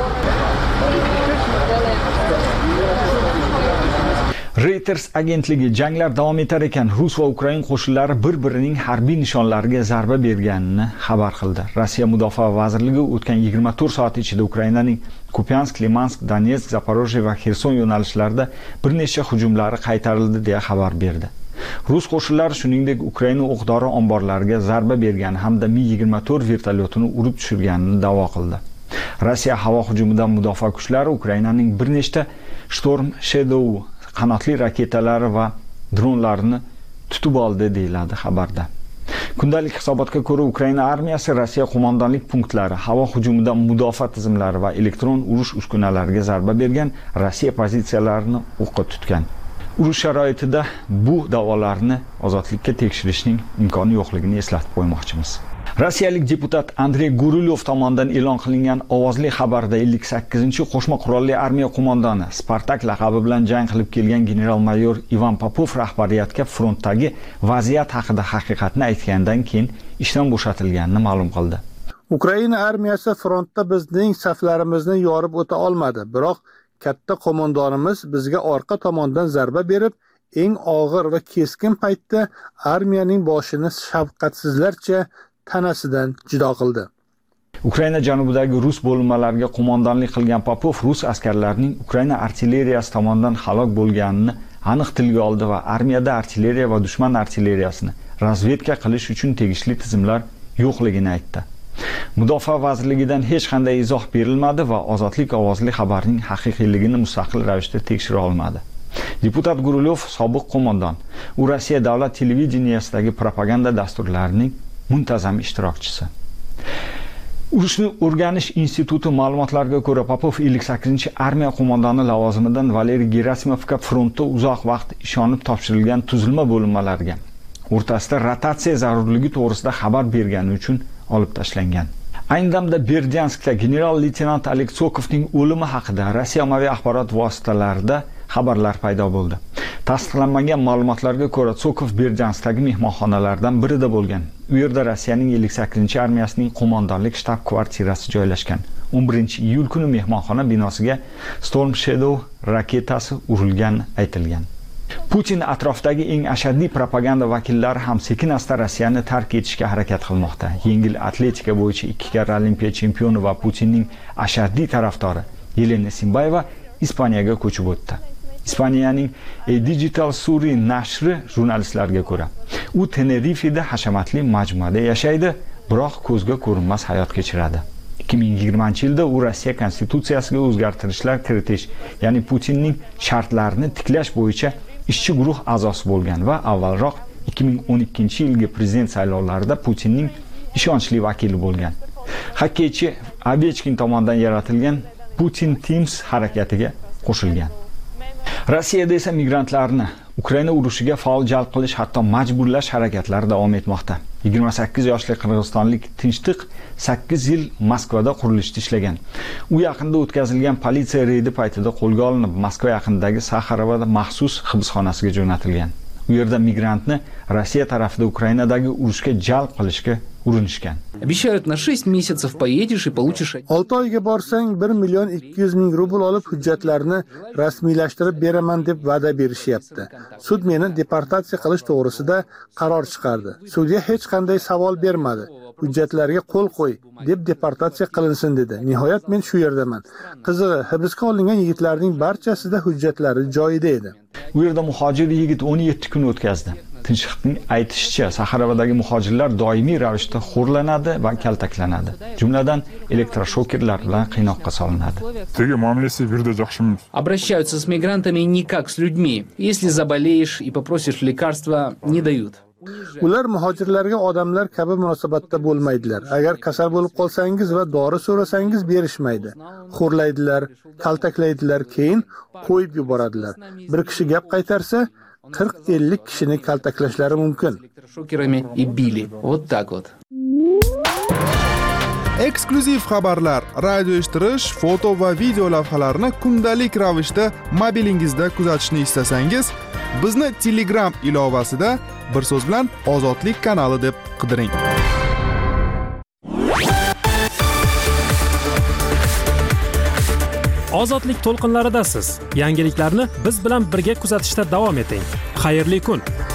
Reuters agentligi janglar davom etar ekan, Rus va Ukraina qo'shinlari bir-birining harbiy nishonlariga zarba berganini xabar qildi. Rossiya Mudofaa vazirligi o'tgan 24 soat ichida Ukrainaning Kupiansk, Limansk, Donetsk, Zaporojye va Xerson yo'nalishlarida bir nechta hujumlari qaytarildi deya xabar berdi. Rus qo'shinlari shuningdek Ukraina o'q-dori omborlariga zarba bergani hamda Mi-24 vertolyotini urib tushirganini da'vo qildi. Rossiya havo hujumidan mudofaa kuchlari Ukrainaning bir nechta Storm Shadow qanotli raketalari va dronlarni tutib oldi deyiladi xabarda. Kundalik hisobotga ko'ra Ukraina armiyasi Rossiya qo'mondonlik punktlari, havo hujumidan mudofaa tizimlari va elektron urush uskunalariga zarba bergan, Rossiya pozitsiyalarini o'qqa tutgan. Urush sharoitida bu da'volarni ozodlikka tekshirishning imkoni yo'qligini eslatib qo'ymoqchimiz. Rossiyalik deputat Andrey Guryov tomonidan e'lon qilingan ovozli xabarda 58-qo'shma qurolli armiya qo'mondoni Spartak laqabi bilan jang qilib kelgan general-mayor Ivan Popov rahbariyatga frontdagi vaziyat haqida haqiqatni aytgandan keyin ishdan bo'shatilganini ma'lum qildi. Ukraina armiyasi frontda bizning saflarimizni yorib o'ta olmadi, biroq katta qo'mondonimiz bizga orqa tomondan zarba berib, eng og'ir va keskin paytda armiyaning boshini shafqatsizlarcha tanasidan judo qildi. Ukraina janubidagi rus bo'linmalariga qo'mondonlik qilgan Popov rus askarlarining Ukraina artilleriyasi tomonidan halok bo'lganini aniq tilga oldi va armiyada artilleriya va dushman artilleriyasini razvedka qilish uchun tegishli tizimlar yo'qligini aytdi. Mudofaa vazirligidan hech qanday izoh berilmadi va Ozodlik ovozli xabarning haqiqiyligini mustaqil ravishda tekshira olmadi. Deputat Guryov sobiq qo'mondon, u Rossiya davlat televideniyasidagi propaganda dasturlarining muntazam ishtirokchisi. Urushni o'rganish instituti ma'lumotlariga ko'ra, Popov 58-armiya qo'mondoni lavozimidan Valeriy Gerasimovga frontda uzoq vaqt ishonib topshirilgan tuzilma bo'linmalariga o'rtasida rotatsiya zarurligi to'g'risida xabar bergani uchun olib tashlangan. Ayni damda Berdyanskda general-leytenant Oleg Sokovning o'limi haqida Rossiya ommaviy axborot vositalarida xabarlar paydo bo'ldi. Tasdiqlanmagan ma'lumotlarga ko'ra, Sokov Berdyanskdagi mehmonxonalardan birida bo'lgan. U yerda Rossiyaning 58-armiyasining qo'mondonlik shtab-kvartirasi joylashgan. 11-iyul kuni mehmonxona binosiga Storm Shadow raketasi urilgani aytilgan. Putin atrofdagi eng ashaddiy propaganda vakillari ham sekin-asta Rossiyani tark etishga harakat qilmoqda. Yengil atletika bo'yicha 2 karra Olimpiya chempioni va Putinning ashaddiy tarafdori Yelena Simbayeva Ispaniyaga ko'chib o'tdi. Ispaniyaning Digital Suri nashri jurnalistlarga ko'ra, u Tenerifeda hashamatli majmuada yashaydi, biroq ko'zga ko'rinmas hayot kechiradi. 2020-yilda u Rossiya konstitutsiyasiga o'zgartirishlar kiritish, ya'ni Putinning shartlarini tiklash bo'yicha ishchi guruh a'zosi bo'lgan va avvalroq 2012-yilgi prezident saylovlarida Putinning ishonchli vakili bo'lgan. Xokkeychi Ovechkin tomonidan yaratilgan Putin Teams harakatiga qo'shilgan. Rossiyada esa migrantlarni Ukraina urushiga faol jalb qilish, hatto majburlash harakatlari davom etmoqda. 28 yoshli qirg'izistonlik Tinchtiq 8 yil Moskvada qurilishda ishlagan. U yaqinda o'tkazilgan politsiya reydi paytida qo'lga olinib, Moskva yaqinidagi Saxarovada maxsus hibsxonasiga jo'natilgan. U yerda migrantni Rossiya tarafida Ukrainadagi urushga jalb qilishga urinishgan. Обещают, на 6 месяцев поедешь и получишь. 6 oyga borsang 1,2 million rubl olib hujjatlarni rasmiylashtirib beraman deb va'da berishyapti. Sud meni deportatsiya qilish to'g'risida qaror chiqardi. Sudga hech qanday savol bermadi. Hujjatlarga qo'l qo'y deb deportatsiya qilinsin dedi. Nihoyat men shu yerdaman. Qizig'i, hibsga olingan yigitlarning barchasida hujjatlari joyida edi. U yerda muhojir yigit 17 kun o'tkazdi. Tinchlikning aytishicha, Saxarovadagi muhojirlar doimiy ravishda xo'rlanadi va kaltaklanadi. Jumladan elektroshokerlar bilan qiynoqqa solinadi. Обращаются с мигрантами не как с людьми. Если заболеешь и попросишь лекарства, не дают. Ular muhojirlarga odamlar kabi munosabatda bo'lmaydilar. Agar kasal bo'lib qolsangiz va dori so'rasangiz berishmaydi. Xo'rlaydilar, kaltaklaydilar, keyin qo'yib yuboradilar. Bir kishi gap qaytarsa, 40-50 kishini kaltaklashlari mumkin. Шокерами и били. Вот так вот. Eksklyuziv xabarlar, radio eshittirish, foto va video lavhalarni kundalik ravishda mobilingizda kuzatishni istasangiz, bizni Telegram ilovasida bir so'z bilan Ozodlik kanali deb qidiring. Ozodlik to'lqinlaridasiz. Yangiliklarni biz bilan birga kuzatishda davom eting. Xayrli kun.